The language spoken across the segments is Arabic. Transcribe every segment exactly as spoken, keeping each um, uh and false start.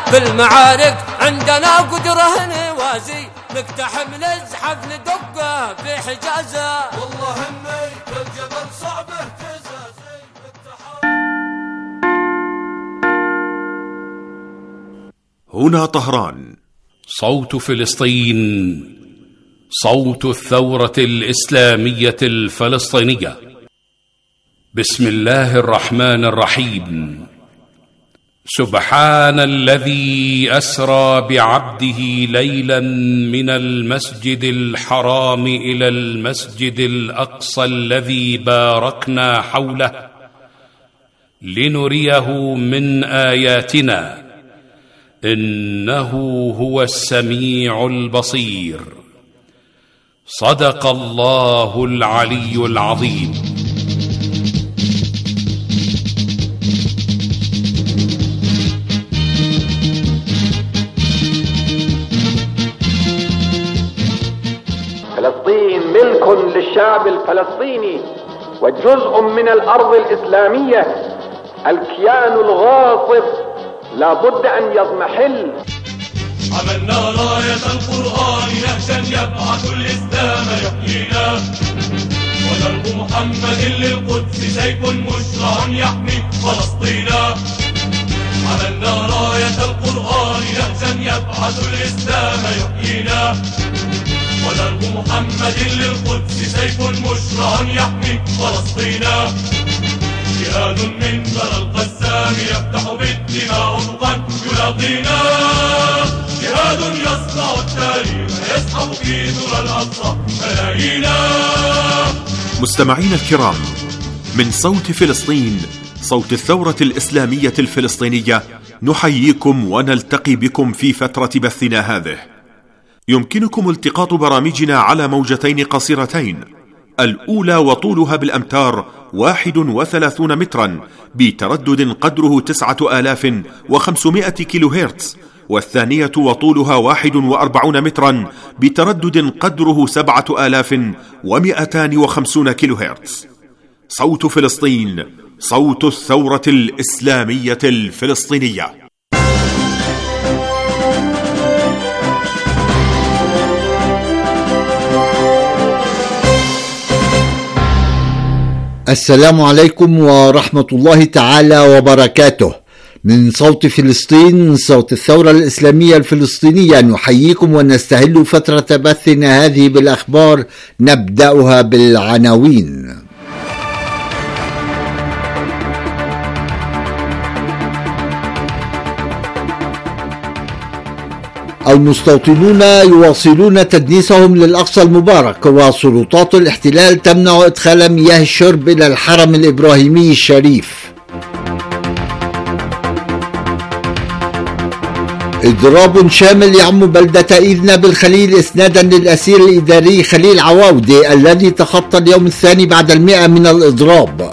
في المعارك عندنا قدرة نوازي، نقتحم نزحف ندقه في حجازه، والله همي بالجبل صعبه اهتزازي. هنا طهران، صوت فلسطين، صوت الثورة الإسلامية الفلسطينية. بسم الله الرحمن الرحيم. سبحان الذي أسرى بعبده ليلا من المسجد الحرام إلى المسجد الأقصى الذي باركنا حوله لنريه من آياتنا إنه هو السميع البصير. صدق الله العلي العظيم. فلسطين ملك للشعب الفلسطيني وجزء من الأرض الإسلامية. الكيان الغاصب لا بد أن يضمحل. عملنا راية القرآن نهجا يبعث الإسلام يحيينا، ودرب محمد للقدس سيف مشرع يحمي فلسطينا. عملنا راية القرآن نهجا يبعث الإسلام يحيينا، ودرب محمد للقدس سيف مشرع يحمي فلسطينا. جهاد من ثرى القسام يفتح بالدماء أفقا يلاقينا، جهاد يصنع التاريخ يسحب في ثرى الأقصى ملايينا. مستمعين الكرام، من صوت فلسطين، صوت الثورة الإسلامية الفلسطينية، نحييكم ونلتقي بكم في فترة بثنا هذه. يمكنكم التقاط برامجنا على موجتين قصيرتين، الأولى وطولها بالأمتار واحد وثلاثون مترا بتردد قدره تسعة آلاف وخمسمائة كيلو هرتز، والثانية وطولها واحد وأربعون مترا بتردد قدره سبعة آلاف ومئتان وخمسون كيلو هرتز. صوت فلسطين، صوت الثورة الإسلامية الفلسطينية. السلام عليكم ورحمة الله تعالى وبركاته. من صوت فلسطين، صوت الثورة الإسلامية الفلسطينية، نحييكم ونستهل فترة بثنا هذه بالأخبار. نبدأها بالعناوين. المستوطنون يواصلون تدنيسهم للأقصى المبارك، وسلطات الاحتلال تمنع إدخال مياه الشرب إلى الحرم الإبراهيمي الشريف. إضراب شامل يعم بلدة إذنة بالخليل إسنادا للأسير الإداري خليل عواودي الذي تخطى اليوم الثاني بعد المئة من الإضراب.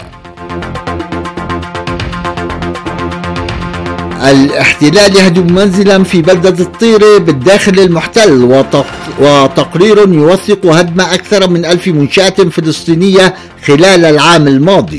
الاحتلال يهدم منزلا في بلدة الطيرة بالداخل المحتل، وتقرير يوثق هدم أكثر من ألف منشأة فلسطينية خلال العام الماضي.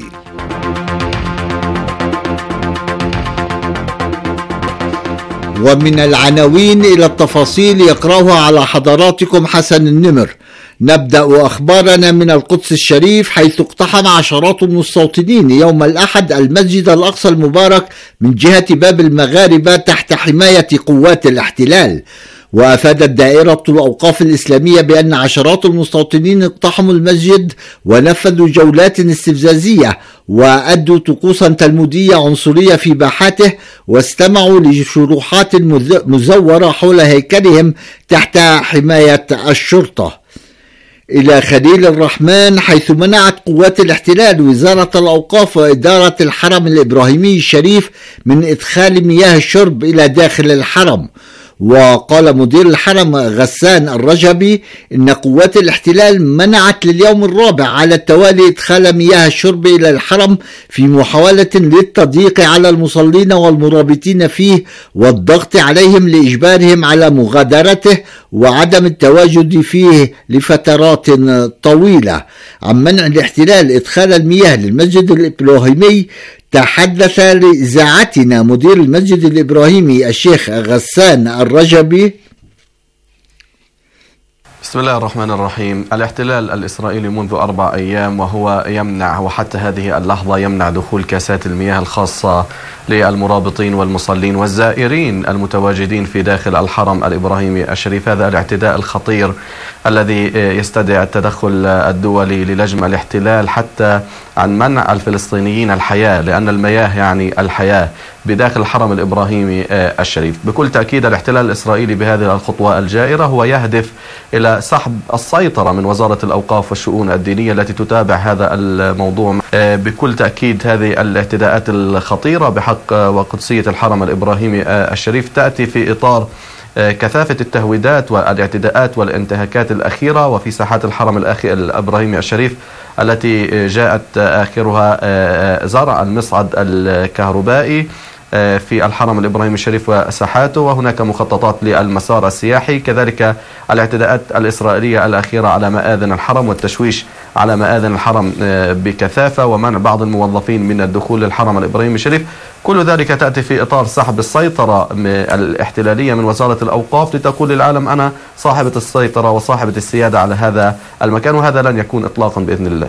ومن العناوين إلى التفاصيل يقرأها على حضراتكم حسن النمر. نبدأ أخبارنا من القدس الشريف، حيث اقتحم عشرات المستوطنين يوم الأحد المسجد الأقصى المبارك من جهة باب المغاربة تحت حماية قوات الاحتلال. وأفادت دائرة الأوقاف الإسلامية بأن عشرات المستوطنين اقتحموا المسجد ونفذوا جولات استفزازية وأدوا طقوسا تلمودية عنصرية في باحاته، واستمعوا لشروحات مزورة حول هيكلهم تحت حماية الشرطة. إلى خليل الرحمن، حيث منعت قوات الاحتلال وزارة الأوقاف وإدارة الحرم الإبراهيمي الشريف من إدخال مياه الشرب إلى داخل الحرم. وقال مدير الحرم غسان الرجبي إن قوات الاحتلال منعت لليوم الرابع على التوالي إدخال مياه الشرب إلى الحرم في محاولة للتضييق على المصلين والمرابطين فيه والضغط عليهم لإجبارهم على مغادرته وعدم التواجد فيه لفترات طويلة. عن منع الاحتلال إدخال المياه للمسجد الإبراهيمي، تحدث لإذاعتنا مدير المسجد الإبراهيمي الشيخ غسان الرجبي. بسم الله الرحمن الرحيم. الاحتلال الإسرائيلي منذ أربع أيام وهو يمنع وحتى هذه اللحظة يمنع دخول كاسات المياه الخاصة للمرابطين والمصلين والزائرين المتواجدين في داخل الحرم الإبراهيمي الشريف. هذا الاعتداء الخطير الذي يستدعي التدخل الدولي للجم الاحتلال حتى عن منع الفلسطينيين الحياة، لأن المياه يعني الحياة بداخل الحرم الإبراهيمي الشريف. بكل تأكيد الاحتلال الإسرائيلي بهذه الخطوة الجائرة هو يهدف إلى سحب السيطرة من وزارة الأوقاف والشؤون الدينية التي تتابع هذا الموضوع. بكل تأكيد هذه الاعتداءات الخطيرة بحق وقدسية الحرم الإبراهيمي الشريف تأتي في إطار كثافة التهويدات والاعتداءات والانتهاكات الأخيرة وفي ساحات الحرم الإبراهيمي الشريف التي جاءت آخرها زرع المصعد الكهربائي في الحرم الإبراهيمي الشريف وساحاته، وهناك مخططات للمسار السياحي، كذلك الاعتداءات الإسرائيلية الأخيرة على مآذن الحرم والتشويش على مآذن الحرم بكثافة ومنع بعض الموظفين من الدخول للحرم الإبراهيمي الشريف. كل ذلك تأتي في إطار سحب السيطرة الاحتلالية من وزارة الأوقاف لتقول للعالم أنا صاحبة السيطرة وصاحبة السيادة على هذا المكان، وهذا لن يكون إطلاقا بإذن الله.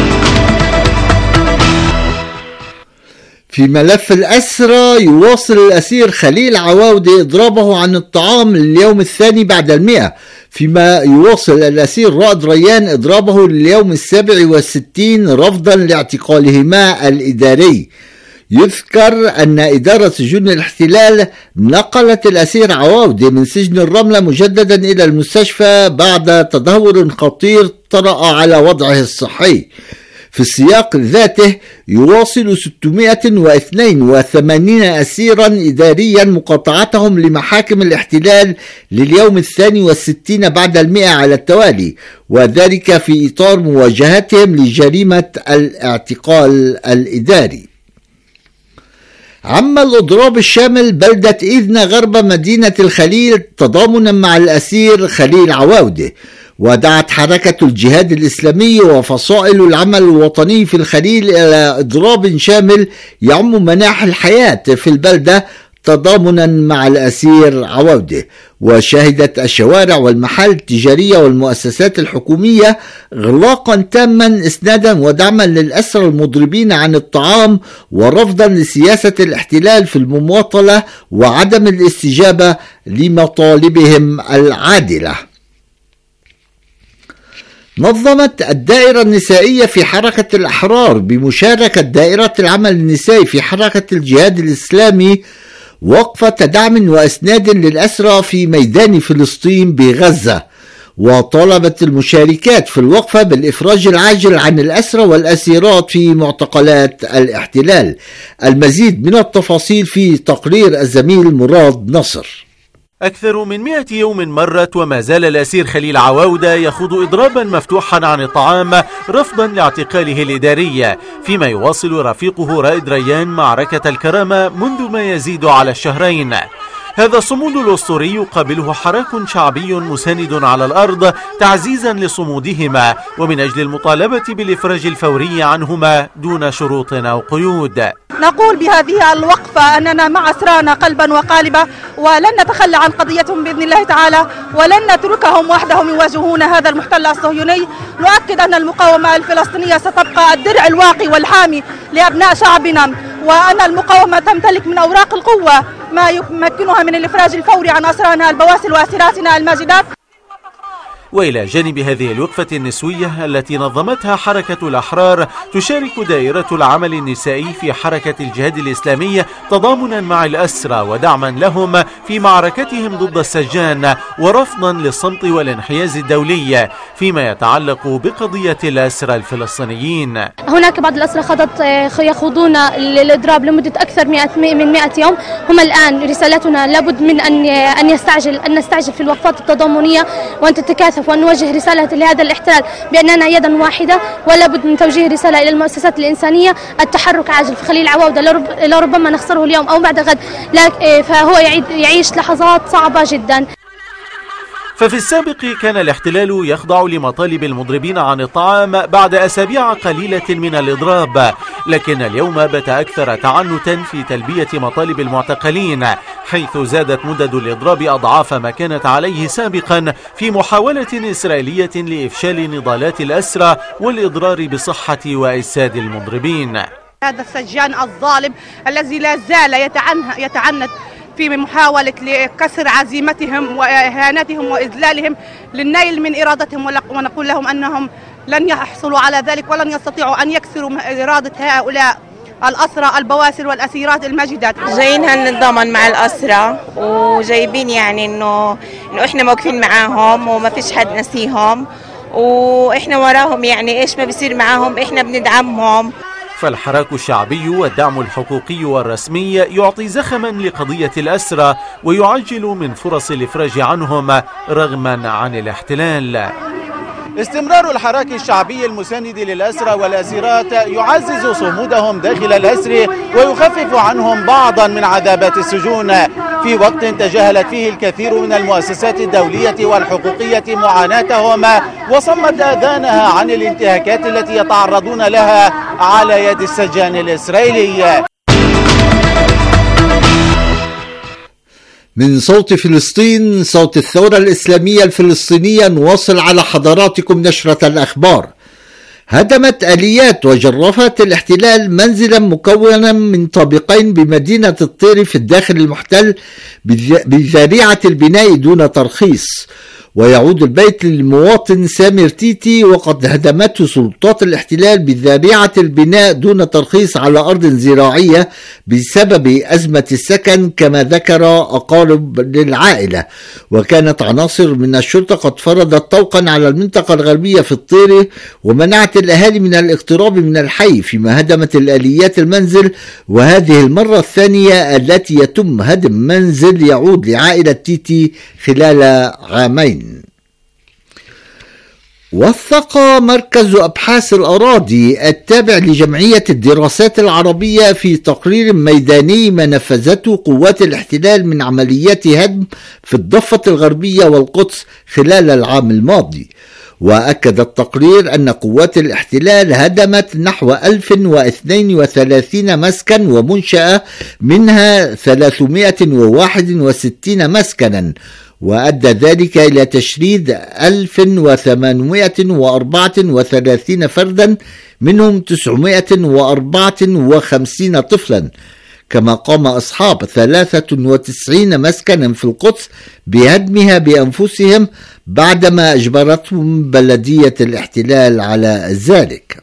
في ملف الأسرى، يواصل الأسير خليل عواودة إضرابه عن الطعام لليوم الثاني بعد المئة، فيما يواصل الأسير رائد ريان إضرابه لليوم السابع والستين رفضا لاعتقالهما الإداري. يذكر أن إدارة سجون الاحتلال نقلت الأسير عواودة من سجن الرملة مجددا إلى المستشفى بعد تدهور خطير طرأ على وضعه الصحي. في السياق ذاته يواصل ستمائة واثنين وثمانين أسيرا إداريا مقاطعتهم لمحاكم الاحتلال لليوم الثاني والستين بعد المئة على التوالي، وذلك في إطار مواجهتهم لجريمة الاعتقال الإداري. عم الإضراب الشامل بلدة إذنة غرب مدينة الخليل تضامنا مع الأسير خليل عواودة، ودعت حركة الجهاد الإسلامي وفصائل العمل الوطني في الخليل إلى إضراب شامل يعم مناحي الحياة في البلدة تضامنا مع الأسير عواودة. وشهدت الشوارع والمحال التجارية والمؤسسات الحكومية إغلاقا تاما إسنادا ودعما للأسرى المضربين عن الطعام ورفضا لسياسة الاحتلال في المماطلة وعدم الاستجابة لمطالبهم العادلة. نظمت الدائرة النسائية في حركة الأحرار بمشاركة دائرة العمل النسائي في حركة الجهاد الإسلامي وقفة دعم وإسناد للأسرى في ميدان فلسطين بغزة، وطالبت المشاركات في الوقفة بالإفراج العاجل عن الأسرى والأسيرات في معتقلات الاحتلال. المزيد من التفاصيل في تقرير الزميل مراد نصر. أكثر من مئة يوم مرت وما زال الأسير خليل عواودة يخوض إضرابا مفتوحا عن الطعام رفضا لاعتقاله الإداري، فيما يواصل رفيقه رائد ريان معركة الكرامة منذ ما يزيد على الشهرين. هذا الصمود الأسطوري يقابله حراك شعبي مساند على الأرض تعزيزا لصمودهما ومن أجل المطالبة بالإفراج الفوري عنهما دون شروط أو قيود. نقول بهذه الوقفة أننا مع أسرانا قلبا وقالبا، ولن نتخلى عن قضيتهم بإذن الله تعالى، ولن نتركهم وحدهم يواجهون هذا المحتل الصهيوني. نؤكد أن المقاومة الفلسطينية ستبقى الدرع الواقي والحامي لأبناء شعبنا، وأن المقاومة تمتلك من أوراق القوة ما يمكنها من الإفراج الفوري عن أسرانا البواسل وأسيراتنا الماجدات. وإلى جانب هذه الوقفة النسوية التي نظمتها حركة الأحرار، تشارك دائرة العمل النسائي في حركة الجهاد الإسلامي تضامنا مع الأسرى ودعما لهم في معركتهم ضد السجان ورفضا للصمت والانحياز الدولي فيما يتعلق بقضية الأسرى الفلسطينيين. هناك بعض الأسرى خضت يخوضون الإضراب لمدة أكثر من مئة يوم. هم الآن رسالتنا لابد من أن أن يستعجل أن نستعجل في الوقفات التضامنية وأن تتكاثف وأن نوجه رسالة لهذا الاحتلال بأننا يدا واحدة، ولا بد من توجيه رسالة إلى المؤسسات الإنسانية. التحرك عاجل في خليل عواودة لربما نخسره اليوم أو بعد غد، فهو يعيش لحظات صعبة جدا. ففي السابق كان الاحتلال يخضع لمطالب المضربين عن الطعام بعد أسابيع قليلة من الإضراب، لكن اليوم بات أكثر تعنتا في تلبية مطالب المعتقلين، حيث زادت مدد الإضراب أضعاف ما كانت عليه سابقا في محاولة إسرائيلية لإفشال نضالات الأسرى والإضرار بصحة وإجساد المضربين. هذا السجان الظالم الذي لا زال يتعنت في محاولة لكسر عزيمتهم وإهانتهم وإذلالهم للنيل من إرادتهم، ونقول لهم أنهم لن يحصلوا على ذلك ولن يستطيعوا أن يكسروا إرادة هؤلاء الأسرى البواسل والأسيرات المجدات. جايين هنتضامن مع الأسرى وجايبين يعني إنه إنه إحنا موقفين معاهم وما فيش حد نسيهم وإحنا وراهم، يعني إيش ما بيصير معاهم إحنا بندعمهم. فالحراك الشعبي والدعم الحقوقي والرسمي يعطي زخما لقضية الأسرى ويعجل من فرص الإفراج عنهم رغما عن الاحتلال. استمرار الحراك الشعبي المساند للأسرى والأسيرات يعزز صمودهم داخل الأسر ويخفف عنهم بعضا من عذابات السجون، في وقت تجاهلت فيه الكثير من المؤسسات الدولية والحقوقية معاناتهم وصمت آذانها عن الانتهاكات التي يتعرضون لها على يد السجان الإسرائيلي. من صوت فلسطين، صوت الثورة الإسلامية الفلسطينية، نواصل على حضراتكم نشرة الأخبار. هدمت آليات وجرفت الاحتلال منزلا مكونا من طابقين بمدينة الطير في الداخل المحتل بذريعة البناء دون ترخيص، ويعود البيت للمواطن سامر تيتي وقد هدمته سلطات الاحتلال بذريعة البناء دون ترخيص على أرض زراعية بسبب أزمة السكن كما ذكر أقارب للعائلة. وكانت عناصر من الشرطة قد فرضت طوقا على المنطقة الغربية في الطير ومنعت الأهالي من الاقتراب من الحي، فيما هدمت الآليات المنزل، وهذه المرة الثانية التي يتم هدم منزل يعود لعائلة تيتي خلال عامين. وثق مركز أبحاث الأراضي التابع لجمعية الدراسات العربية في تقرير ميداني ما نفذته قوات الاحتلال من عمليات هدم في الضفة الغربية والقدس خلال العام الماضي. وأكد التقرير أن قوات الاحتلال هدمت نحو ألف واثنين وثلاثين مسكن ومنشأة، منها ثلاثمائة وواحد وستين مسكنا، وأدى ذلك إلى تشريد ألف وثمانمائة وأربعة وثلاثين فردا، منهم تسعمائة وأربعة وخمسين طفلا. كما قام أصحاب ثلاثة وتسعين مسكنا في القدس بهدمها بأنفسهم بعدما أجبرتهم بلدية الاحتلال على ذلك.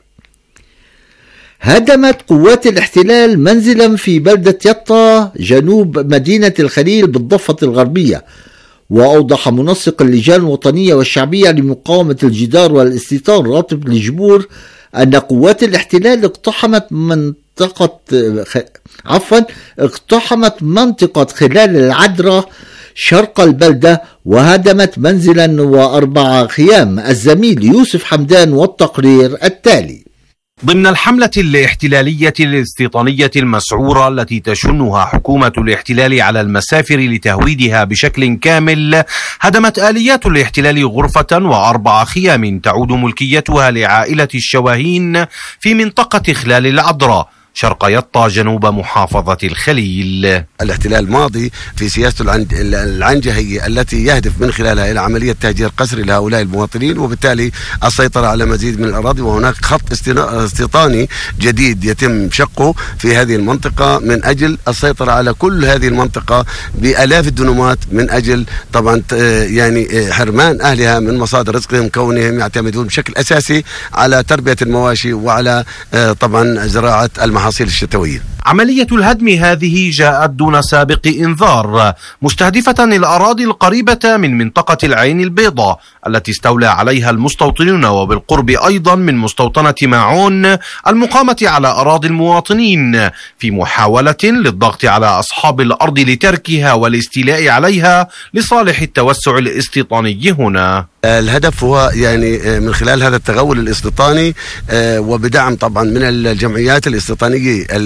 هدمت قوات الاحتلال منزلا في بلدة يطا جنوب مدينة الخليل بالضفة الغربية. وأوضح منسق اللجان الوطنية والشعبية لمقاومة الجدار والاستيطان راتب الجبور أن قوات الاحتلال اقتحمت منطقة عفوا اقتحمت منطقة خلال العدرة شرق البلدة وهدمت منزلا وأربع خيام. الزميل يوسف حمدان والتقرير التالي. ضمن الحملة الاحتلالية الاستيطانية المسعورة التي تشنها حكومة الاحتلال على المسافر لتهويدها بشكل كامل، هدمت آليات الاحتلال غرفة وأربع خيام تعود ملكيتها لعائلة الشواهين في منطقة خلال العذراء شرق يطا جنوب محافظة الخليل. الاحتلال ماضي في سياسته العنجهية التي يهدف من خلالها إلى عملية تهجير قسري لهؤلاء المواطنين، وبالتالي السيطرة على مزيد من الأراضي، وهناك خط استيطاني جديد يتم شقه في هذه المنطقة من أجل السيطرة على كل هذه المنطقة بآلاف الدنومات، من أجل طبعا يعني حرمان أهلها من مصادر رزقهم كونهم يعتمدون بشكل أساسي على تربية المواشي وعلى طبعا زراعة المحاصيل الشتوية. عملية الهدم هذه جاءت دون سابق إنذار، مستهدفة الأراضي القريبة من منطقة العين البيضاء التي استولى عليها المستوطنون، وبالقرب أيضا من مستوطنة ماعون المقامة على أراضي المواطنين، في محاولة للضغط على أصحاب الأرض لتركها والاستيلاء عليها لصالح التوسع الاستيطاني هنا. الهدف هو يعني من خلال هذا التغول الاستيطاني وبدعم طبعا من الجمعيات الاستيطانية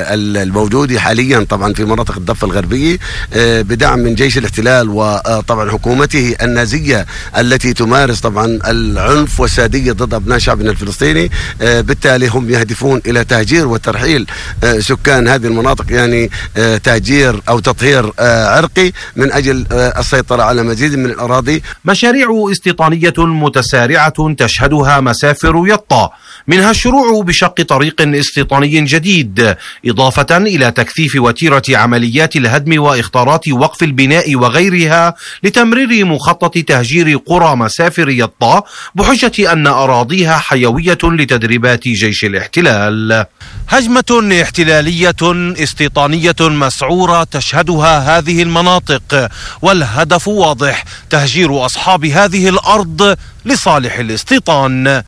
الموجودة حاليا طبعا في مناطق الضفة الغربية بدعم من جيش الاحتلال وطبعا حكومته النازية التي تمارس طبعا العنف والسادية ضد أبناء شعبنا الفلسطيني. بالتالي هم يهدفون إلى تهجير وترحيل سكان هذه المناطق، يعني تهجير أو تطهير عرقي من أجل السيطرة على مزيد من الأراضي. مشاريع استيطانية متسارعة تشهدها مسافر يطا، منها الشروع بشق طريق استيطاني جديد، إضافة إلى تكثيف وتيرة عمليات الهدم وإخطارات وقف البناء وغيرها لتمرير مخطط تهجير قرى مسافر يطا بحجة أن أراضيها حيوية لتدريبات جيش الاحتلال. هجمة احتلالية استيطانية مسعورة تشهدها هذه المناطق، والهدف واضح: تهجير أصحاب هذه الأرض لصالح الاستيطان.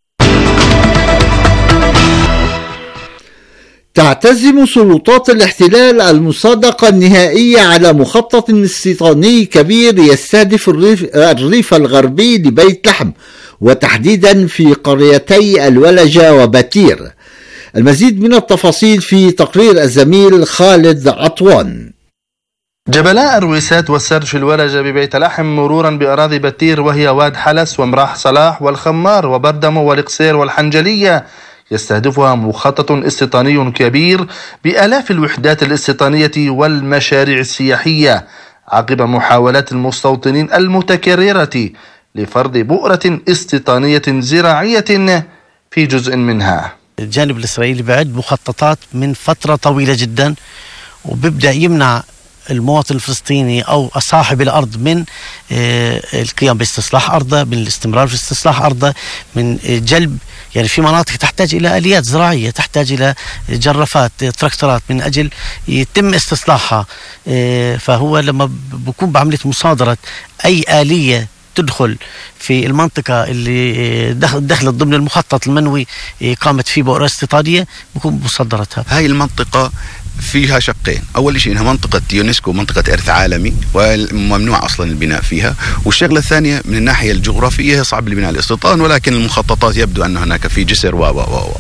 تعتزم سلطات الاحتلال المصادقة النهائية على مخطط استيطاني كبير يستهدف الريف, الريف الغربي لبيت لحم، وتحديدا في قريتي الولجة وبتير. المزيد من التفاصيل في تقرير الزميل خالد عطوان. جبلاء الرويسات والسرج في الولجة ببيت لحم مرورا بأراضي بتير وهي واد حلس ومراح صلاح والخمار وبردمو والقصير والحنجلية يستهدفها مخطط استيطاني كبير بآلاف الوحدات الاستيطانية والمشاريع السياحية عقب محاولات المستوطنين المتكررة لفرض بؤرة استيطانية زراعية في جزء منها. الجانب الإسرائيلي بعد مخططات من فترة طويلة جدا، وبيبدأ يمنع المواطن الفلسطيني أو صاحب الأرض من القيام باستصلاح أرضه، من الاستمرار في استصلاح أرضه، من جلب، يعني في مناطق تحتاج إلى آليات زراعية، تحتاج إلى جرافات تراكتورات من أجل يتم استصلاحها. فهو لما بكون بعملية مصادرة أي آلية تدخل في المنطقة اللي دخلت ضمن المخطط المنوي قامت فيه بؤرة استيطانية بكون مصدرتها. هاي المنطقة فيها شقين، أول شيء إنها منطقة يونسكو، منطقة إرث عالمي وممنوع أصلا البناء فيها، والشغلة الثانية من الناحية الجغرافية صعب البناء الاستيطان، ولكن المخططات يبدو أن هناك في جسر و و و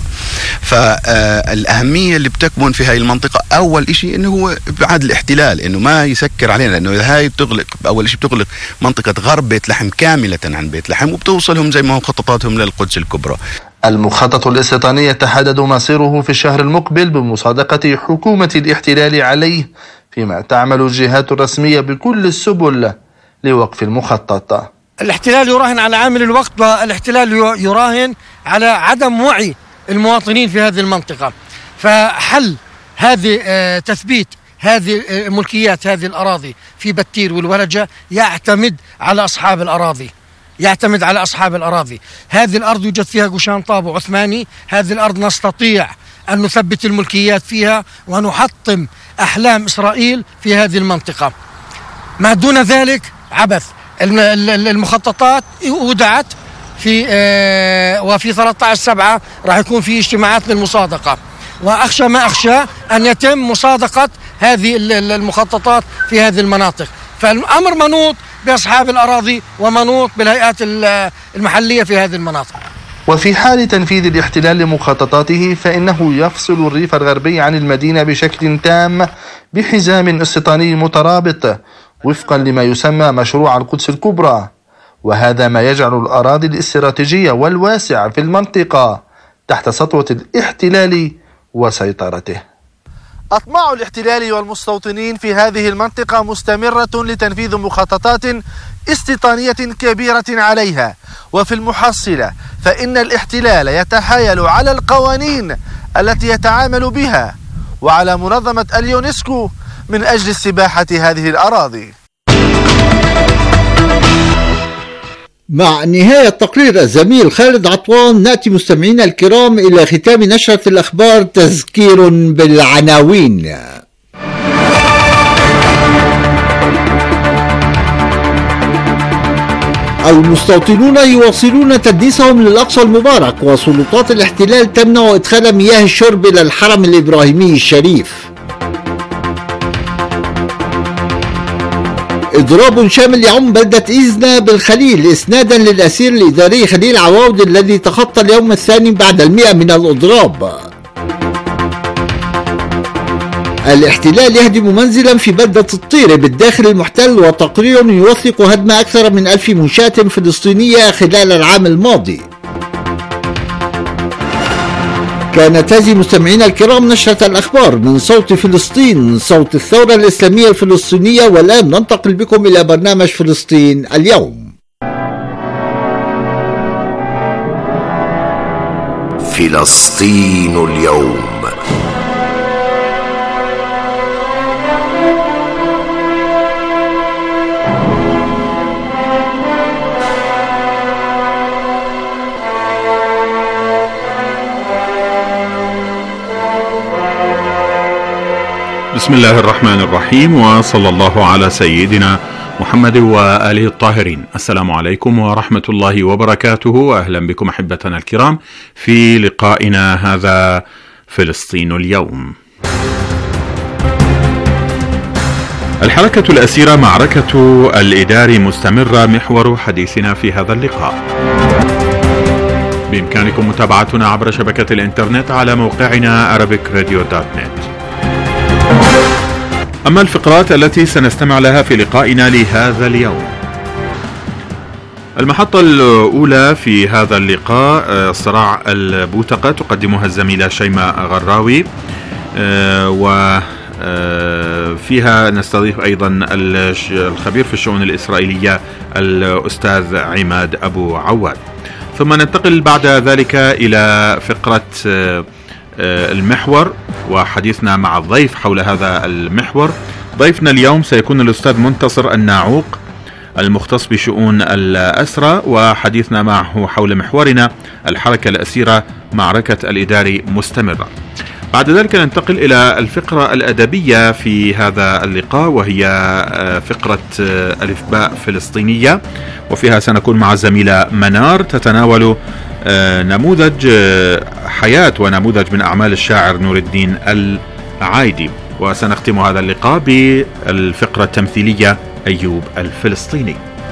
فالأهمية اللي بتكمن في هاي المنطقة أول شيء إنه هو بعد الاحتلال إنه ما يسكر علينا، لأنه هاي بتغلق أول شيء بتغلق منطقة غرب بيت لحم كاملة عن بيت لحم، وبتوصلهم زي ما هو مخططاتهم للقدس الكبرى. المخطط الاستيطاني يتحدد مصيره في الشهر المقبل بمصادقة حكومة الاحتلال عليه، فيما تعمل الجهات الرسمية بكل السبل لوقف المخطط. الاحتلال يراهن على عامل الوقت، والاحتلال يراهن على عدم وعي المواطنين في هذه المنطقة. فحل هذه تثبيت هذه ملكيات هذه الأراضي في بتير والولجة يعتمد على أصحاب الأراضي يعتمد على أصحاب الأراضي. هذه الأرض يوجد فيها قشان طابو عثماني، هذه الأرض نستطيع أن نثبت الملكيات فيها ونحطم أحلام إسرائيل في هذه المنطقة. ما دون ذلك عبث. المخططات أودعت في وفي ثلاثة عشر سبعة راح يكون في اجتماعات للمصادقة، وأخشى ما أخشى أن يتم مصادقة هذه المخططات في هذه المناطق. فالأمر منوط بأصحاب الأراضي ومنوط بالهيئات المحلية في هذه المناطق. وفي حال تنفيذ الاحتلال لمخططاته فإنه يفصل الريف الغربي عن المدينة بشكل تام بحزام استيطاني مترابط وفقا لما يسمى مشروع القدس الكبرى، وهذا ما يجعل الأراضي الاستراتيجية والواسعة في المنطقة تحت سطوة الاحتلال وسيطرته. أطماع الاحتلال والمستوطنين في هذه المنطقة مستمرة لتنفيذ مخططات استيطانية كبيرة عليها، وفي المحصلة فإن الاحتلال يتحايل على القوانين التي يتعامل بها وعلى منظمة اليونسكو من أجل استباحة هذه الأراضي. مع نهاية تقرير الزميل خالد عطوان نأتي مستمعينا الكرام إلى ختام نشرة الأخبار تذكير بالعناوين. المستوطنون يواصلون تدنيسهم للأقصى المبارك، وسلطات الاحتلال تمنع إدخال مياه الشرب إلى الحرم الإبراهيمي الشريف. إضراب شامل يعم بلدة إيزنا بالخليل إسنادا للأسير الإداري خليل عواود الذي تخطى اليوم الثاني بعد المئة من الإضراب. الاحتلال يهدم منزلا في بلدة الطيرة بالداخل المحتل، وتقرير يوثق هدم أكثر من ألف منشاة فلسطينية خلال العام الماضي. كانت هذه مستمعينا الكرام نشرة الأخبار من صوت فلسطين، صوت الثورة الإسلامية الفلسطينية. والآن ننتقل بكم إلى برنامج فلسطين اليوم. فلسطين اليوم. بسم الله الرحمن الرحيم، وصلى الله على سيدنا محمد وآله الطاهرين. السلام عليكم ورحمة الله وبركاته، وأهلا بكم أحبتنا الكرام في لقائنا هذا فلسطين اليوم. الحركة الأسيرة معركة الإداري مستمرة، محور حديثنا في هذا اللقاء. بإمكانكم متابعتنا عبر شبكة الإنترنت على موقعنا أرابيك راديو دوت نت. أما الفقرات التي سنستمع لها في لقائنا لهذا اليوم: المحطة الأولى في هذا اللقاء صراع البوتقة، تقدمها الزميلة شيماء غراوي، وفيها نستضيف أيضا الخبير في الشؤون الإسرائيلية الأستاذ عماد أبو عواد. ثم ننتقل بعد ذلك إلى فقرة المحور وحديثنا مع الضيف حول هذا المحور. ضيفنا اليوم سيكون الأستاذ منتصر الناعوق المختص بشؤون الأسرى، وحديثنا معه حول محورنا الحركة الأسيرة معركة الإداري مستمرة. بعد ذلك ننتقل إلى الفقرة الأدبية في هذا اللقاء، وهي فقرة ألف باء فلسطينية، وفيها سنكون مع الزميلة منار تتناول نموذج حياة ونموذج من أعمال الشاعر نور الدين العايدي. وسنختم هذا اللقاء بالفقرة التمثيلية أيوب الفلسطيني.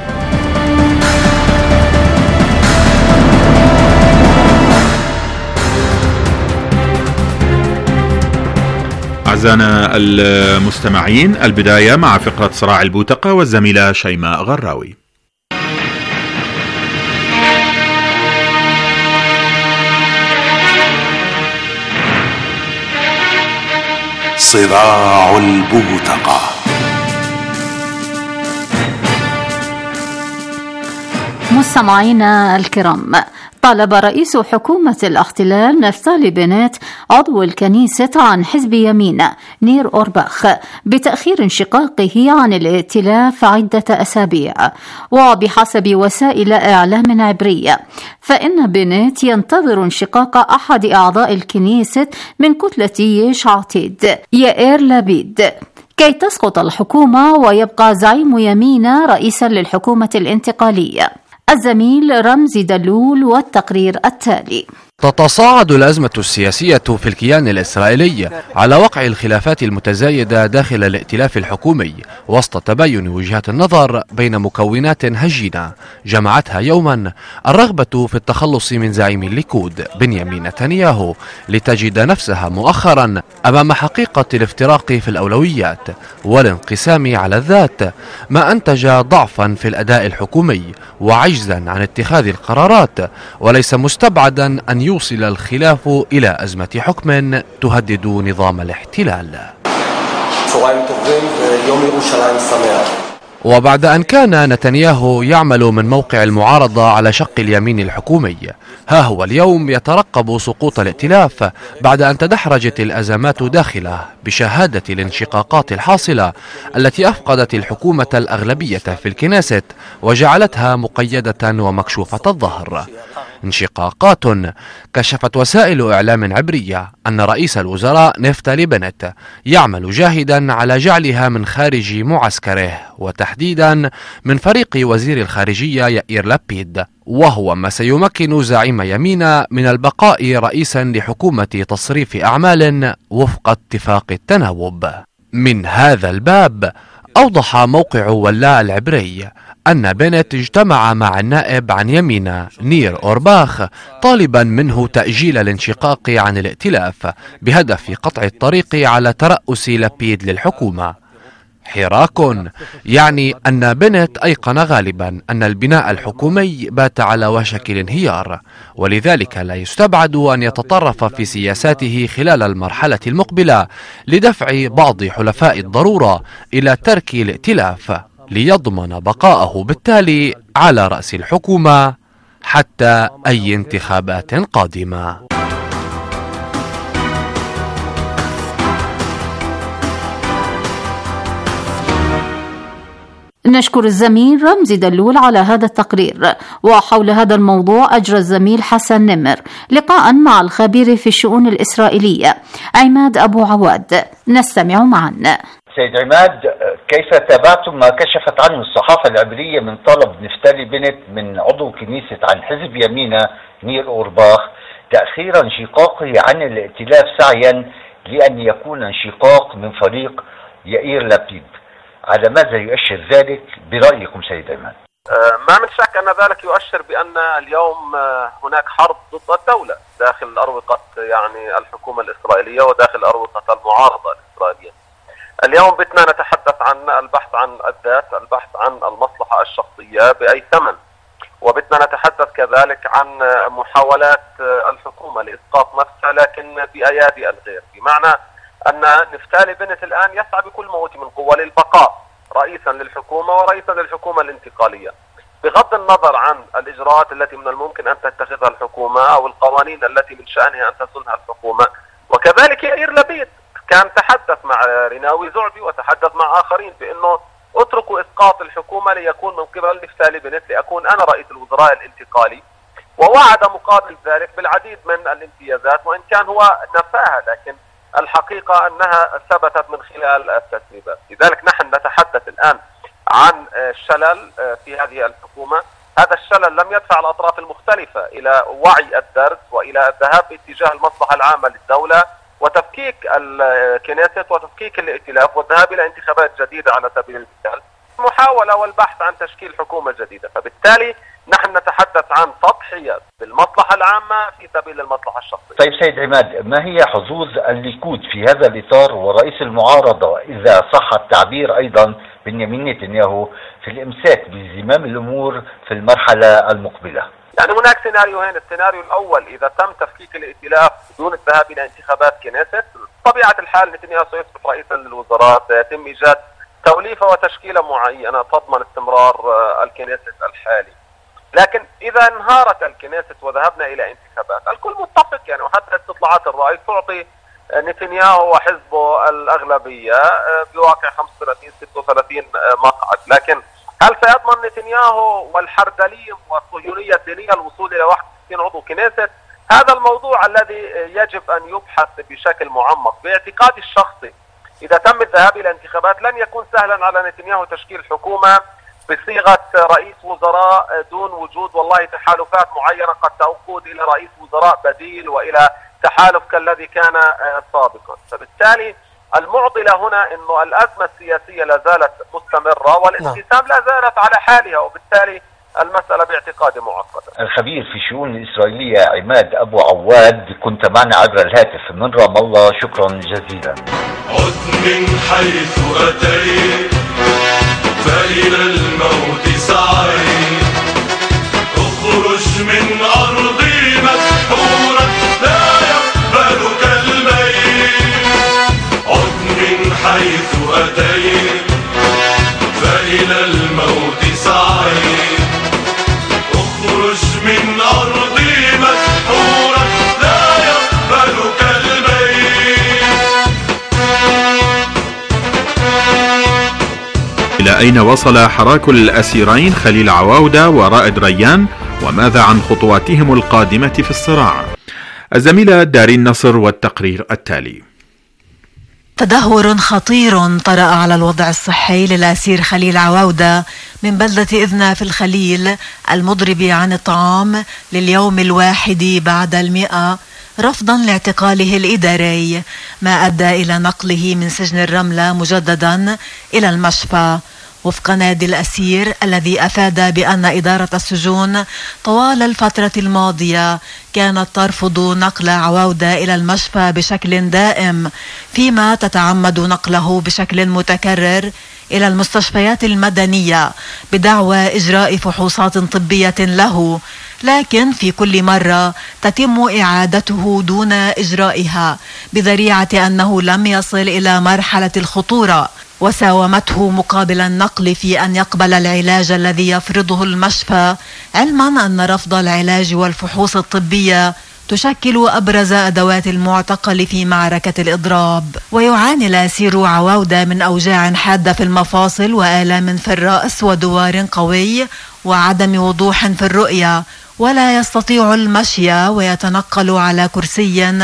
أعزائنا المستمعين، البداية مع فقرة صراع البوتقة والزميلة شيماء غراوي. صراع البوتقة. مستمعينا الكرام، طالب رئيس حكومة الاحتلال نفتالي بنت عضو الكنيسة عن حزب يمين نير أورباخ بتأخير انشقاقه عن الائتلاف عدة أسابيع. وبحسب وسائل إعلام عبرية فإن بنت ينتظر انشقاق أحد أعضاء الكنيسة من كتلة يش عتيد يائير لبيد كي تسقط الحكومة ويبقى زعيم يمين رئيسا للحكومة الانتقالية. الزميل رمزي دلول والتقرير التالي. تتصاعد الأزمة السياسية في الكيان الإسرائيلي على وقع الخلافات المتزايدة داخل الائتلاف الحكومي وسط تباين وجهات النظر بين مكونات هجينة جمعتها يوما الرغبة في التخلص من زعيم الليكود بنيامين نتنياهو لتجد نفسها مؤخرا أمام حقيقة الافتراق في الأولويات والانقسام على الذات، ما أنتج ضعفا في الأداء الحكومي وعجزا عن اتخاذ القرارات. وليس مستبعدا أن يوصل الخلاف إلى أزمة حكم تهدد نظام الاحتلال. يوم يروشلايم سمح. وبعد أن كان نتنياهو يعمل من موقع المعارضة على شق اليمين الحكومي، ها هو اليوم يترقب سقوط الائتلاف بعد أن تدحرجت الأزمات داخله بشهادة الانشقاقات الحاصلة التي أفقدت الحكومة الأغلبية في الكنيست وجعلتها مقيدة ومكشوفة الظهر. انشقاقات كشفت وسائل إعلام عبرية أن رئيس الوزراء نفتالي بنت يعمل جاهدا على جعلها من خارج معسكره، وتحديدا من فريق وزير الخارجية يائير لبيد، وهو ما سيمكن زعيم يمين من البقاء رئيسا لحكومة تصريف أعمال وفق اتفاق التناوب. من هذا الباب أوضح موقع ولاء العبري أن بنت اجتمع مع النائب عن يمينة نير أورباخ طالبا منه تأجيل الانشقاق عن الائتلاف بهدف قطع الطريق على ترأس لبيد للحكومة. حراك يعني أن بنت أيقن غالبا أن البناء الحكومي بات على وشك الانهيار، ولذلك لا يستبعد أن يتطرف في سياساته خلال المرحلة المقبلة لدفع بعض حلفاء الضرورة إلى ترك الائتلاف ليضمن بقاءه بالتالي على رأس الحكومة حتى أي انتخابات قادمة. نشكر الزميل رمزي دلول على هذا التقرير. وحول هذا الموضوع أجرى الزميل حسن نمر لقاء مع الخبير في الشؤون الإسرائيلية عماد أبو عواد، نستمع معا. سيد عماد، كيف تابعتم ما كشفت عنه الصحافة العبرية من طلب نفتالي بنت من عضو كنيسة عن حزب يمينة نير أورباخ تأخير انشقاقه عن الائتلاف سعيا لأن يكون انشقاق من فريق يائير لبيد؟ على ماذا يؤشر ذلك برأيكم سيد عماد؟ ما من شك أن ذلك يؤشر بأن اليوم هناك حرب ضد الدولة داخل أروقة يعني الحكومة الإسرائيلية وداخل أروقة المعارضة الإسرائيلية. اليوم بدنا نتحدث عن البحث عن الذات، البحث عن المصلحة الشخصية بأي ثمن، وبدنا نتحدث كذلك عن محاولات الحكومة لإسقاط نفسها لكن بأيادي الغير، بمعنى أن نفتالي بنت الآن يسعى بكل ما أوتي من قوة للبقاء رئيسا للحكومة ورئيسا للحكومة الانتقالية، بغض النظر عن الإجراءات التي من الممكن أن تتخذها الحكومة أو القوانين التي من شأنها أن تسنها الحكومة. وكذلك يائير لبيد كان تحدث مع ريناوي زعبي وتحدث مع آخرين بأنه اتركوا إسقاط الحكومة ليكون من قبل نفتالي بنت لأكون أنا رئيس الوزراء الانتقالي، ووعد مقابل ذلك بالعديد من الامتيازات وإن كان هو نفاها، لكن الحقيقة أنها ثبتت من خلال التسريبات. لذلك نحن نتحدث الآن عن شلل في هذه الحكومة. هذا الشلل لم يدفع الأطراف المختلفة إلى وعي الدرس وإلى الذهاب باتجاه المصلحة العامة للدولة وتفكيك الكنيست وتفكيك الائتلاف والذهاب إلى انتخابات جديدة على سبيل المثال، محاولة والبحث عن تشكيل حكومة جديدة. فبالتالي نحن نتحدث عن تضحية بالمصلحة العامة في سبيل المصلحة الشخصية. طيب سيد عماد، ما هي حظوظ الليكود في هذا الإطار ورئيس المعارضة إذا صح التعبير أيضا بنيامين نتنياهو في الإمساك بزمام الأمور في المرحلة المقبلة؟ يعني هناك سيناريوهين. السيناريو الأول إذا تم تفكيك الائتلاف بدون الذهاب إلى انتخابات كنيست، طبيعة الحال نتنياهو سيصبح رئيسا للوزراء، سيتم إيجاد توليفة وتشكيلة معينة تضمن استمرار الكنيست الحالي. لكن إذا انهارت الكنيست وذهبنا إلى انتخابات، الكل متفق يعني، وحتى استطلاعات الرأي تعطي نتنياهو وحزبه الأغلبية بواقع خمسة وثلاثين ستة وثلاثين مقعد. لكن هل سيضمن نتنياهو والحردليم والصهيونية الدينية الوصول إلى واحد وستين عضو كنيست؟ هذا الموضوع الذي يجب أن يبحث بشكل معمق. باعتقادي الشخصي إذا تم الذهاب إلى انتخابات لن يكون سهلا على نتنياهو تشكيل حكومة بصيغة رئيس وزراء دون وجود والله تحالفات معينة قد تقود إلى رئيس وزراء بديل وإلى تحالف كالذي كان سابقا. فبالتالي المعضلة هنا أنه الأزمة السياسية لا زالت مستمرة والانقسام لا زالت على حالها، وبالتالي المسألة باعتقادي معقدة. الخبير في الشؤون الإسرائيلية عماد أبو عواد، كنت معنا عبر الهاتف من رام الله، شكرا جزيلا. عد من حيث أتيت فإلى الموت سعيت، اخرج من أرضي مسحورا لا يقبلك الميت. عد من حيث أتيت فإلى الموت سعيت، اخرج من أرضي مسحورا لا يقبلك الميت. إلى أين وصل حراك الأسيرين خليل عواودة ورائد ريان، وماذا عن خطواتهم القادمة في الصراع؟ الزميلة دارين نصر والتقرير التالي. تدهور خطير طرأ على الوضع الصحي للأسير خليل عواودة من بلدة إذنة في الخليل المضرب عن الطعام لليوم الواحد بعد المئة رفضا لاعتقاله الإداري، ما أدى إلى نقله من سجن الرملة مجددا إلى المشفى. وفق نادي الأسير الذي أفاد بأن إدارة السجون طوال الفترة الماضية كانت ترفض نقل عواودة إلى المشفى بشكل دائم، فيما تتعمد نقله بشكل متكرر إلى المستشفيات المدنية بدعوى إجراء فحوصات طبية له، لكن في كل مرة تتم إعادته دون إجرائها بذريعة أنه لم يصل إلى مرحلة الخطورة، وساومته مقابل النقل في أن يقبل العلاج الذي يفرضه المشفى، علما أن رفض العلاج والفحوص الطبية تشكل أبرز أدوات المعتقل في معركة الإضراب. ويعاني الأسير عواودة من أوجاع حادة في المفاصل وآلام في الرأس ودوار قوي وعدم وضوح في الرؤية، ولا يستطيع المشي ويتنقل على كرسي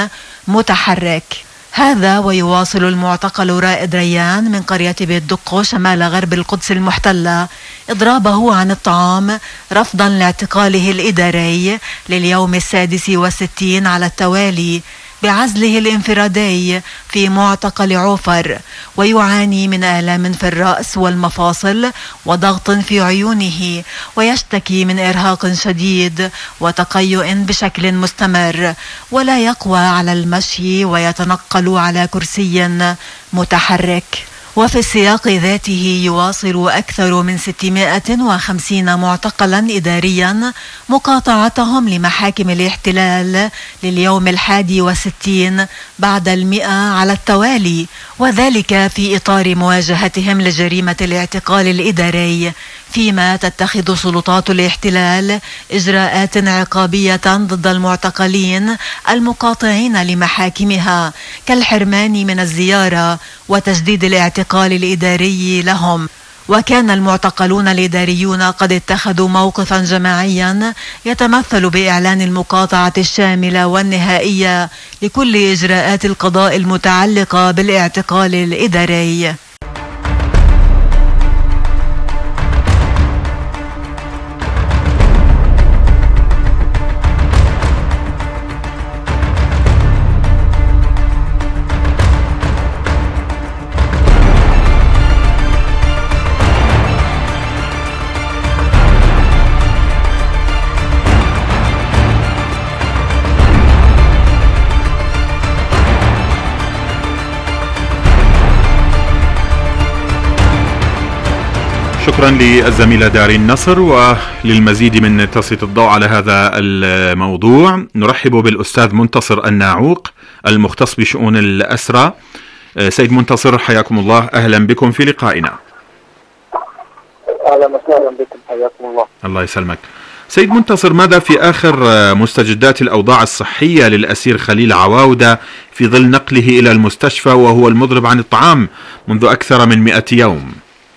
متحرك. هذا ويواصل المعتقل رائد ريان من قرية بيت دقو شمال غرب القدس المحتلة إضرابه عن الطعام رفضا لاعتقاله الإداري لليوم السادس والستين على التوالي بعزله الانفرادي في معتقل عوفر، ويعاني من آلام في الرأس والمفاصل وضغط في عيونه، ويشتكي من إرهاق شديد وتقيؤ بشكل مستمر، ولا يقوى على المشي ويتنقل على كرسي متحرك. وفي السياق ذاته يواصل أكثر من ستمائة وخمسين معتقلا إداريا مقاطعتهم لمحاكم الاحتلال لليوم الحادي والستين بعد المئة على التوالي، وذلك في إطار مواجهتهم لجريمة الاعتقال الإداري، فيما تتخذ سلطات الاحتلال إجراءات عقابية ضد المعتقلين المقاطعين لمحاكمها كالحرمان من الزيارة وتجديد الاعتقال الإداري لهم. وكان المعتقلون الإداريون قد اتخذوا موقفا جماعيا يتمثل بإعلان المقاطعة الشاملة والنهائية لكل إجراءات القضاء المتعلقة بالاعتقال الإداري. شكرا للزميلة دارين نصر. وللمزيد من تسليط الضوء على هذا الموضوع نرحب بالأستاذ منتصر الناعوق المختص بشؤون الأسرى. سيد منتصر حياكم الله، أهلا بكم في لقائنا. أهلا وسهلا بكم، حياكم الله. الله يسلمك. سيد منتصر، ماذا في آخر مستجدات الأوضاع الصحية للأسير خليل عواودة في ظل نقله إلى المستشفى وهو المضرب عن الطعام منذ أكثر من مئة يوم؟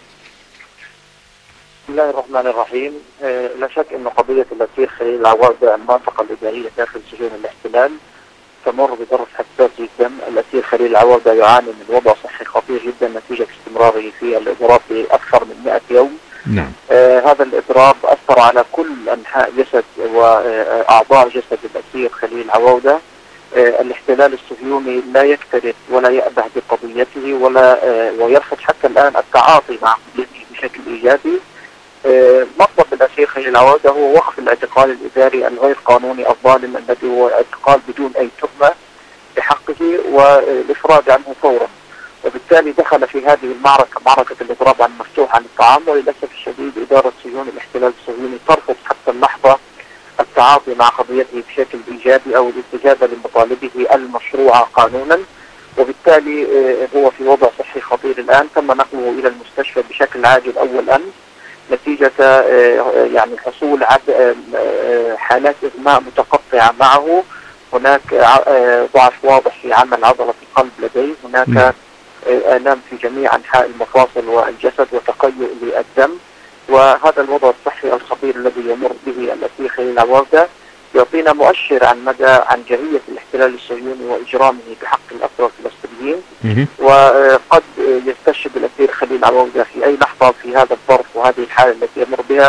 بسم الله الرحمن الرحيم. آه لا شك أن قضية الأسير خليل العواودة المنطقة الإدارية داخل سجون الاحتلال تمر بظرف حساس جدا. الأسير خليل العواودة يعاني من وضع صحي خطير جدا نتيجة استمراره في الإضراب لأكثر من مئة يوم. نعم. آه هذا الإضراب أثر على كل أنحاء جسد وأعضاء جسد الأسير خليل العواودة. آه الاحتلال الصهيوني لا يكترث ولا يأبه بقضيته ولا آه ويرفض حتى الآن التعاطي مع قضيته بشكل إيجابي. مطلب الأسير خليل العواودة هو وقف الاعتقال الإداري الغير قانوني الظالم الذي هو اعتقال بدون أي تهمة بحقه والإفراج عنه فورا، وبالتالي دخل في هذه المعركة معركة الإضراب عن مفتوح عن الطعام. وللأسف الشديد إدارة سجون الاحتلال الصهيوني ترفض حتى اللحظة التعاطي مع قضيته بشكل إيجابي أو الاستجابة لمطالبه المشروعة قانونا، وبالتالي هو في وضع صحي خطير الآن. تم نقله إلى المستشفى بشكل عاجل أول أمس نتيجة يعني حصول عد حالات إغماء متقطعة معه. هناك ضعف واضح في عمل عضلة القلب لديه، هناك آلام في جميع أنحاء المفاصل والجسد وتقيؤ للدم. وهذا الوضع الصحي الخطير الذي يمر به الأسير خليل العواودة يعطينا مؤشر عن مدى عنجهية الاحتلال الصهيوني وإجرامه بحق الأسرى الفلسطينيين. وقد يستشهد الأسير خليل العواودة في أي لحظة في هذا الظرف وهذه الحالة التي يمر بها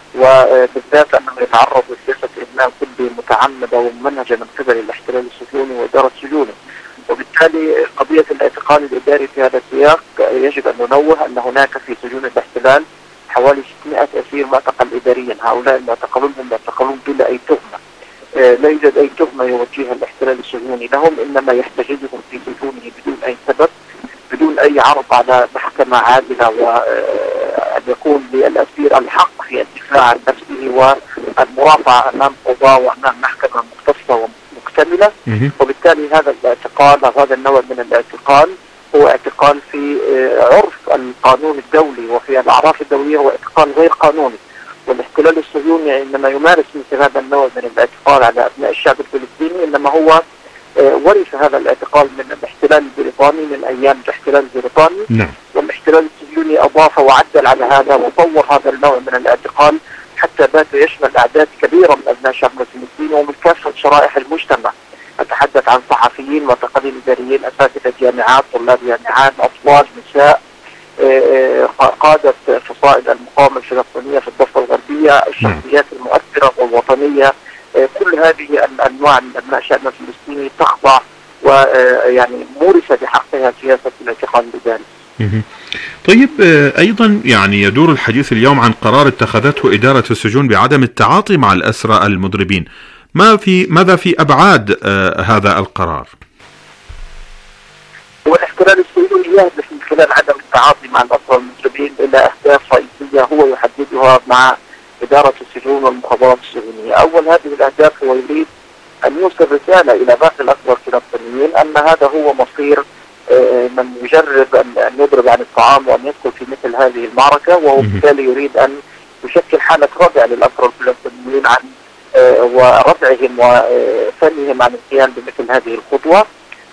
وبالذات أنه يتعرض لسياسة إدمان كلي متعمدة وممنهجة من قبل الاحتلال الصهيوني وإدارة سجونه. وبالتالي قضية الاعتقال الإداري في هذا السياق يجب أن ننوه أن هناك في سجون الاحتلال حوالي ستمائة أسير معتقل إداريا. هؤلاء المعتقلون هم معتقلون بلا أي تهمة، لا يوجد أي تهمة يوجهها الاحتلال الصهيوني لهم، إنما يحتجزهم في سجونه بدون أي سبب، بدون أي عرض على محكمة عادلة، وأن يكون للأسير الحق في الدفاع عن نفسه والمرافعة أمام قضاء وأمام محكمة مختصة ومكتملة. وبالتالي هذا الاعتقال أو هذا النوع من الاعتقال هو اعتقال في عرف القانون الدولي وفي الأعراف الدولية، هو اعتقال غير قانوني. والاحتلال الصهيوني عندما يمارس مثل هذا النوع من الاعتقال على أبناء الشعب الفلسطيني إنما هو ورث هذا الاعتقال من الاحتلال البريطاني من أيام الاحتلال البريطاني. نعم. والاحتلال الصهيوني أضاف وعدل على هذا وطور هذا النوع من الاعتقال حتى بات يشمل أعداد كبيرة من أبناء الشعب الفلسطيني ومن كافة شرائح المجتمع. أتحدث عن صحفيين، معتقلين إداريين، أساتذة جامعات، طلاب جامعات، أطفال، نساء، قادة فصائل المقاومة الفلسطينية في الضفة الغربية، الشخصيات المؤثرة والوطنية. كل هذه الأنواع من أبناء شعبنا الفلسطيني تخضع ويعني مورثة بحقها سياسة الاعتقال الإداري. طيب أيضا يعني يدور الحديث اليوم عن قرار اتخذته إدارة السجون بعدم التعاطي مع الأسرى المضربين. ما في ماذا في أبعاد آه هذا القرار؟ والاحتلال الصهيوني يهدف من خلال عدم التعاطي مع الأسرى المضربين إلى أهداف رئيسية هو يحددها مع إدارة السجون والمخابرات الصهيونية. أول هذه الأهداف هو يريد أن يوصل رسالة إلى باقي الأسرى الفلسطينيين أن هذا هو مصير من يجرب أن يضرب عن الطعام وأن يدخل في مثل هذه المعركة، وبالتالي يريد أن يشكل حالة ردع للأسرى الفلسطينيين عن وردعهم وفنهم عن القيام بمثل هذه الخطوة.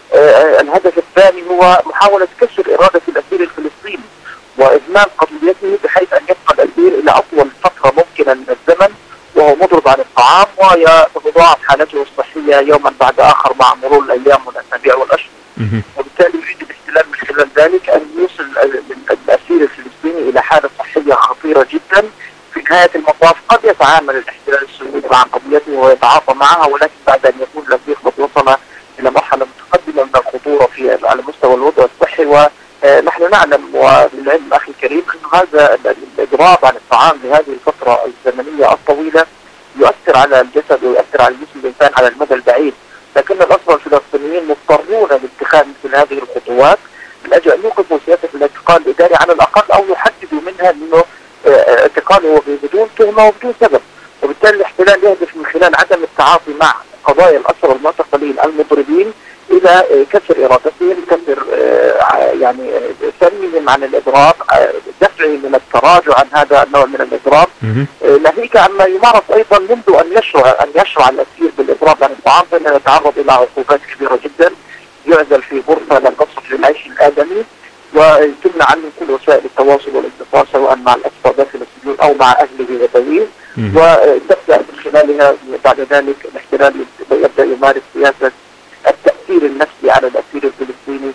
الهدف الثاني هو محاولة كسر إرادة الأسير الفلسطيني وإضمان قضيته بحيث أن يبقى الأسير إلى أطول فترة ممكنة من الزمن وهو مضرب عن الطعام ويتضاعف حالته الصحية يوما بعد آخر مع مرور الأيام والأسابيع والأشهر. وبالتالي يريد الاحتلال من خلال ذلك أن يوصل الأسير الفلسطيني إلى حالة صحية خطيرة جدا. في نهاية المطاف قد يتعامل الاحتلال الصهيوني مع قضيته ويتعاطى معها، ولكن بعد أن يكون الأسير قد وصل إلى مرحلة متقدمة من الخطورة في على مستوى الوضع الصحي. ونحن نعلم وبالعلم أخي الكريم أن هذا الإضراب عن الطعام بهذه الفترة الزمنية الطويلة يؤثر على الجسد ويؤثر على جسم الإنسان على المدى البعيد، لكن الأسرى الفلسطينيين مضطرون لاتخاذ مثل هذه الخطوات من أجل أن يوقفوا سياسة الاعتقال الإداري على الأقل أو يحددوا منها أنه اعتقاله بدون تهمة وبدون سبب. وبالتالي الاحتلال يهدف من خلال عدم التعاطي مع قضايا الأسرى المعتقلين المضربين إلى كسر إرادتهم، كسر يعني سمهم عن الإضراب، دفعهم من التراجع عن هذا النوع من الإضراب، ناهيك عما يمارس أيضا منذ أن يشرع أن يشرع الأسير بالإضراب عن الطعام، فإنه يتعرض إلى عقوبات كبيرة جدا، يعزل في غرفة لا تصلح للعيش الآدمي، وتمنع عنه كل وسائل التواصل والاتصال سواء مع الأسرى داخل السجون أو مع أهله وذويه. وتبدأ من خلالها بعد ذلك الاحتلال يبدأ يمارس سياسة التأثير النفسي على الأسير الفلسطيني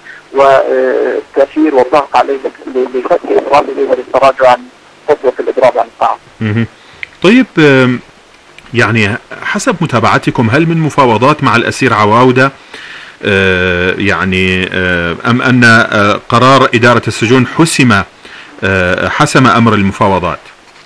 والتأثير والضغط عليه لفتح إضرابه وللتراجع عن خطوة الإضراب عن الطعام. طيب يعني حسب متابعتكم هل من مفاوضات مع الأسير عواودة آه يعني آه أم أن آه قرار إدارة السجون حسم آه حسم أمر المفاوضات؟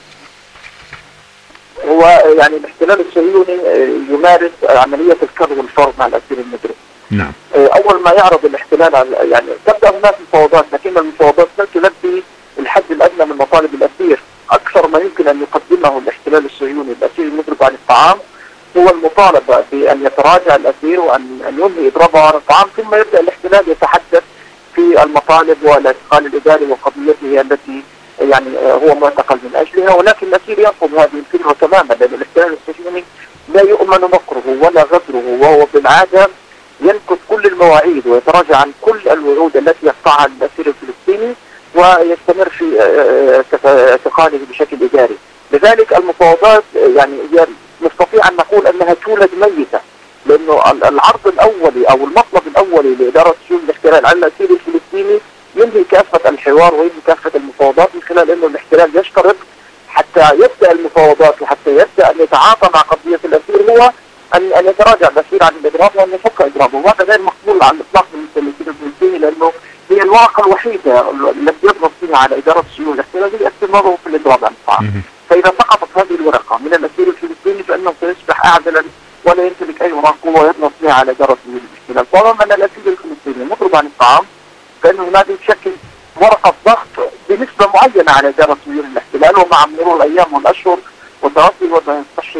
هو يعني الاحتلال الصهيوني يمارس عملية الكر والفرض مع الأسير المدرب. نعم. أول ما يعرض الاحتلال على يعني تبدأ هناك مفاوضات، لكن المفاوضات لا تلبي الحد الأدنى من مطالب الأسير. أكثر ما يمكن أن يقدمه الاحتلال الصهيوني الأسير المضرب عن الطعام هو المطالبة بأن يتراجع الأسير وأن ينهي إضرابه عن الطعام، ثم يبدأ الاحتلال يتحدث في المطالب والاعتقال الإداري وقضيته التي يعني هو معتقل من أجلها. ولكن الأسير يرفض هذه الفكرة تماما، لأن الاحتلال الصهيوني لا يؤمن مكره ولا غدره، وهو بالعادة ينكث كل المواعيد ويتراجع عن كل الوعود التي يقطعها الأسير الفلسطيني ويستمر في اعتقاله بشكل إداري. لذلك المفاوضات يعني هي نستطيع أن نقول أنها تولد ميتة، لأنه العرض الأولي أو المطلب الأولي لإدارة سجون الاحتلال على الأسير الفلسطيني ينهي كافة الحوار وينهي كافة المفاوضات من خلال أنه الاحتلال يشترط حتى يبدأ المفاوضات وحتى يبدأ أن يتعاطى مع قضية الأسير هو أن أن يتراجع الأسير عن الإضراب وأن يفك إضرابه، وهذا غير مقبول على الإطلاق بالنسبة للأسير الفلسطيني، لأنه هي الورقة الوحيدة التي يضغط فيها على إدارة السجون الاحتلالية استمراره في الإضراب عن الطعام. فإذا سقطت هذه الورقة من الأسير الفلسطيني فإنه سيصبح أعدلا ولا يمتلك أي ورقة ويضغط فيها على إدارة سجون الاحتلال. طالما أن الأسير الفلسطيني مضرب عن الطعام فإنه هذه تشكل ورقة ضغط بنسبة معينة على إدارة سجون الاحتلال، ومع مرور الأيام والأشهر وتراجع الوضع الصحي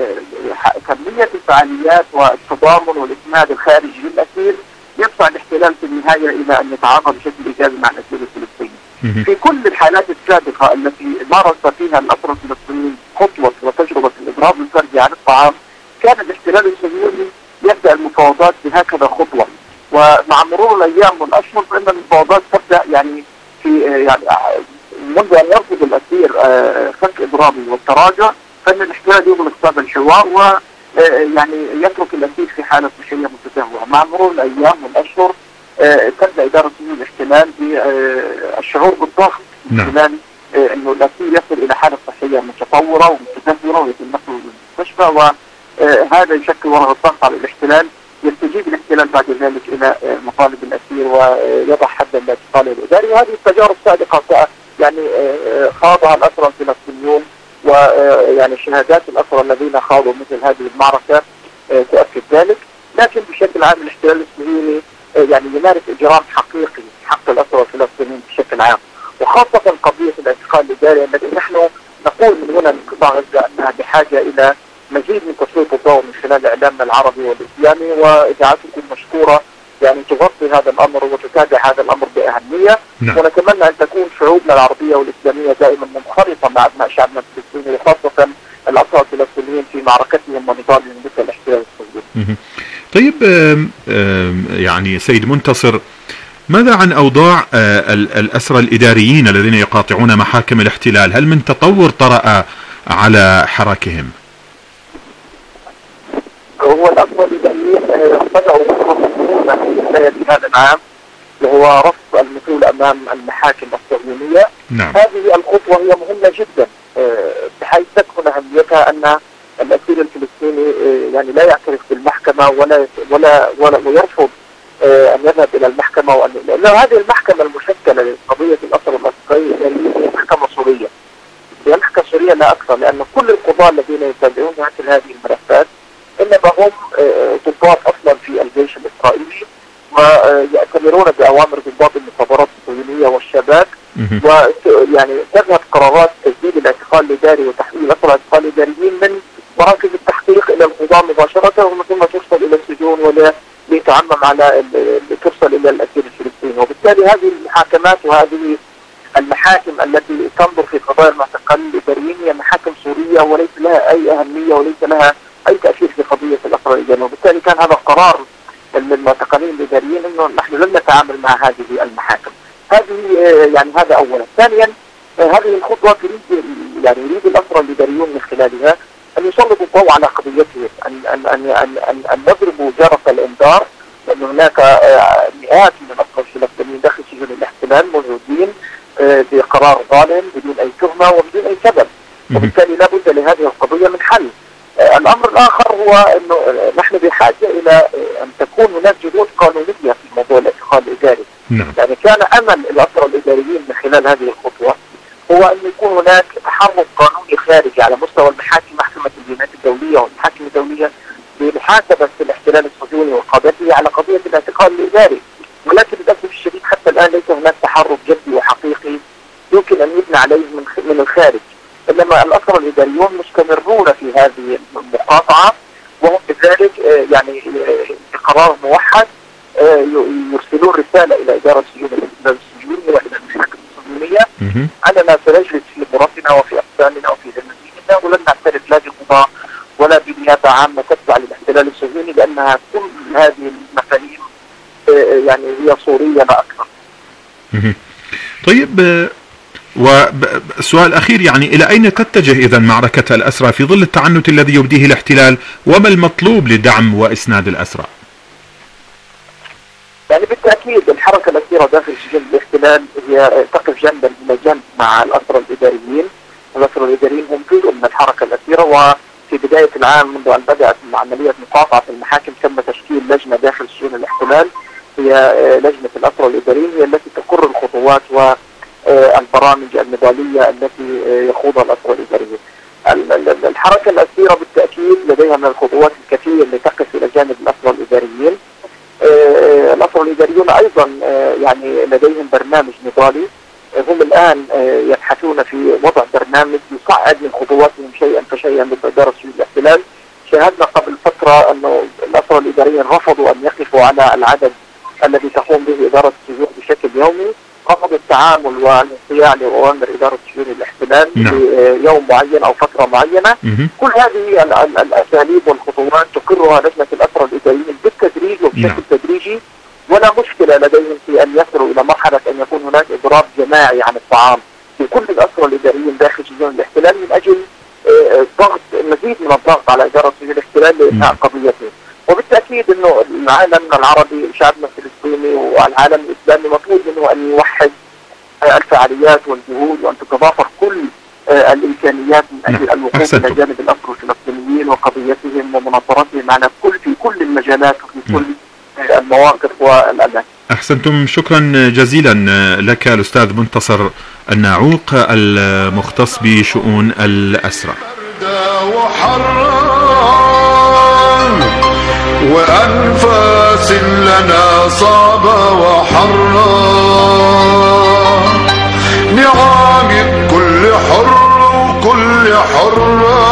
وكمية الفعاليات والتضامن والإسناد الخارجي للأسير يدفع الاحتلال في النهاية إلى أن يتعاطى بشكل إيجابي مع الأسير الفلسطيني. في كل الحالات السابقة التي مارس فيها الأسرى الفلسطينيين خطوة وتجربة الإضراب الفردي عن الطعام كان الاحتلال الصهيوني يبدأ المفاوضات بهكذا خطوة، ومع مرور الأيام والأشهر فإن المفاوضات تبدأ يعني في يعني منذ أن يرفض الأسير فك إضرابه والتراجع فإن الاحتلال يغلق باب الحوار ويعني يترك الأسير في حالة صحية متدهورة. مع مرور الأيام والأشهر تبدأ إدارة سجون الاحتلال بالشعور بالضغط من خلال إنه الأسير يصل إلى حالة صحية متطورة ومتدهورة ويتم نقله للمستشفى، وهذا يشكل ورقة ضغط على الاحتلال. يستجيب الاحتلال بعد ذلك إلى مطالب الأسير ويضع حدا لاعتقاله الإداري، وهذه التجارب السابقة يعني خاضها الأسرى الفلسطينيون، ويعني شهادات الأسرى الذين خاضوا مثل هذه المعركة تؤكد ذلك. لكن بشكل عام الاحتلال الصهيوني يعني يمارس إجرام حقيقي حق الأسرى الفلسطينيين بشكل عام، وخاصة قضية الاعتقال الإداري التي نحن نقول من هنا لقطاع غزة أنها بحاجة إلى مزيد من تسليط الضوء من خلال إعلامنا العربي والإسلامي، وإذاعتكم مشكورة يعني تغطي هذا الأمر وتتابع هذا الأمر بأهمية. نعم. ونتمنى أن تكون شعوبنا العربية والإسلامية دائما منخرطة مع أبناء شعبنا الفلسطيني وخاصة الأسرى الفلسطينيين في معركتهم ونضالهم ضد الاحتلال الصهيوني. طيب يعني سيد منتصر، ماذا عن أوضاع الأسرى الإداريين الذين يقاطعون محاكم الاحتلال؟ هل من تطور طرأ على حراكهم؟ هو الأسرى الإداريين بدأوا في بداية هذا العام وهو رفض المثول أمام المحاكم الصهيونية. نعم. هذه الخطوة هي مهمة جدا بحيث تكمن أهميتها أن الأسير الفلسطيني يعني لا يعترف بالمحكمة ولا ولا ولا ويرفض أن يذهب إلى المحكمة، وأن لأن هذه المحكمة المشكلة لقضية الأسرى الأسرائيليين هي محكمة سورية، هي محكمة سورية لا أكثر، لأن كل القضاة الذين يتابعون مثل هذه الملفات إنما هم ضباط أصلا في الجيش الإسرائيلي ويأتمرون بأوامر ضباط المخابرات الصهيونية والشباك، ويعني تذهب قرارات تجديد الاعتقال الإداري وتحويل أسرى الاعتقال الإداريين من مراكز التحقيق إلى القضاة مباشرة، ومن ثم ترسل إلى السجون ولا لتعمم على ترسل إلى الأسير الفلسطيني. وبالتالي هذه المحاكمات وهذه المحاكم التي تنظر في قضايا المعتقل الإداريين هي محاكم سورية وليس لها أي أهمية وليس لها أي تأثير في قضية الأسرى الإداريين، وبالتالي كان هذا القرار من المعتقلين الإداريين إنه نحن لن نتعامل مع هذه المحاكم. هذه يعني هذا أولا. ثانيا هذه الخطوة تريد يعني يريد الأسرى الإداريون من خلالها أن يسلطوا الضوء على قضيتهم، أن أن أن أن أن, أن نضربوا جرس الإنذار، لأن هناك مئات من الأسرى الفلسطينيين داخل سجون الاحتلال موجودين بقرار ظالم بدون أي تهمة وبدون أي سبب، وبالتالي لا بد لهذه القضية من حل. الأمر الآخر هو أنه نحن بحاجة إلى أن تكون هناك جهود قانونية في موضوع الاعتقال الإداري. نعم. يعني كان أمل الأسرى الإداريين من خلال هذه الخطوة هو أن يكون هناك تحرك قانوني خارجي على مستوى المحاكم، محكمة الجنايات الدولية والمحاكم الدولية بمحاسبة الاحتلال الصهيوني وقادته على قضية الاعتقال الإداري، ولكن للأسف الشديد حتى الآن ليس هناك تحرك جدي وحقيقي يمكن أن يبنى عليه من من الخارج، إنما الأسرى الإداريون مستمرون في هذه المقاطعة، وهم بذلك يعني بقرار موحد يرسلون رسالة إلى إدارة السجون السجونية وإلى المحاكم الصهيونية أننا سنجلس في غرفنا وفي أقسامنا وفي ذمتنا ولن نعترف لا بقضاء ولا بنيابة عامة تتبع للاحتلال الصهيوني، لأنها كل هذه المفاهيم يعني هي صورية لا أكثر. طيب، وسؤال أخير، يعني إلى أين تتجه إذن معركة الأسرى في ظل التعنت الذي يبديه الاحتلال، وما المطلوب لدعم وإسناد الأسرى؟ يعني بالتأكيد الحركة الأسيرة داخل سجون الاحتلال هي تقف جنبا إلى جنب مع الأسرى الإداريين، الأسرى الإداريين هم جزء من الحركة الأسيرة. وفي بداية العام منذ أن بدأت عملية مقاطعة المحاكم تم تشكيل لجنة داخل سجون الاحتلال، هي لجنة الأسرى الإداريين، هي التي تقر الخطوات والبرامج النضالية التي يخوضها الأسرى الإداريين. الحركة الأسيرة بالتأكيد لديها من الخطوات الكثير لتقف إلى جانب الأسرى الإداريين. الأسرى الإداريون أيضا يعني لديهم برنامج نضالي، هم الآن يبحثون في وضع برنامج يصعد من خطواتهم شيئا فشيئا ضد إدارة سجون الاحتلال. شاهدنا قبل فترة أنه الأسرى الإداريين رفضوا أن يقفوا على العدد الذي تقوم به إدارة السجون بشكل يومي، رفضوا التعامل والانقياد لأوامر إدارة سجون الاحتلال ليوم معين أو فترة معينة. كل هذه الأساليب والخطوات تقرها لجنة الأسرى الإداريين بالتدريج وبشكل تدريجي، ولا مشكلة لديهم في أن يصلوا إلى مرحلة أن يكون هناك إضراب جماعي عن الطعام في كل الأسرى الإداريين داخل سجون الاحتلال من أجل ضغط مزيد من الضغط على إدارة سجون الاحتلال لإنهاء قضيته. وبالتأكيد أنه العالم العربي شعبنا الفلسطيني والعالم الإسلامي مطلوب منه أن يوحد الفعاليات والجهود وأن تتضافر كل الإمكانيات من أجل الوقوف إلى جانب الأسرى الفلسطينيين وقضيتهم ومناصرتهم على كل في كل المجالات وفي كل المواقف والأماكن. أحسنتم، شكرا جزيلا لك الأستاذ منتصر الناعوق المختص بشؤون الأسرى. وأنفاس لنا صعبة وحرة، نعاقب كل حر وكل حرة،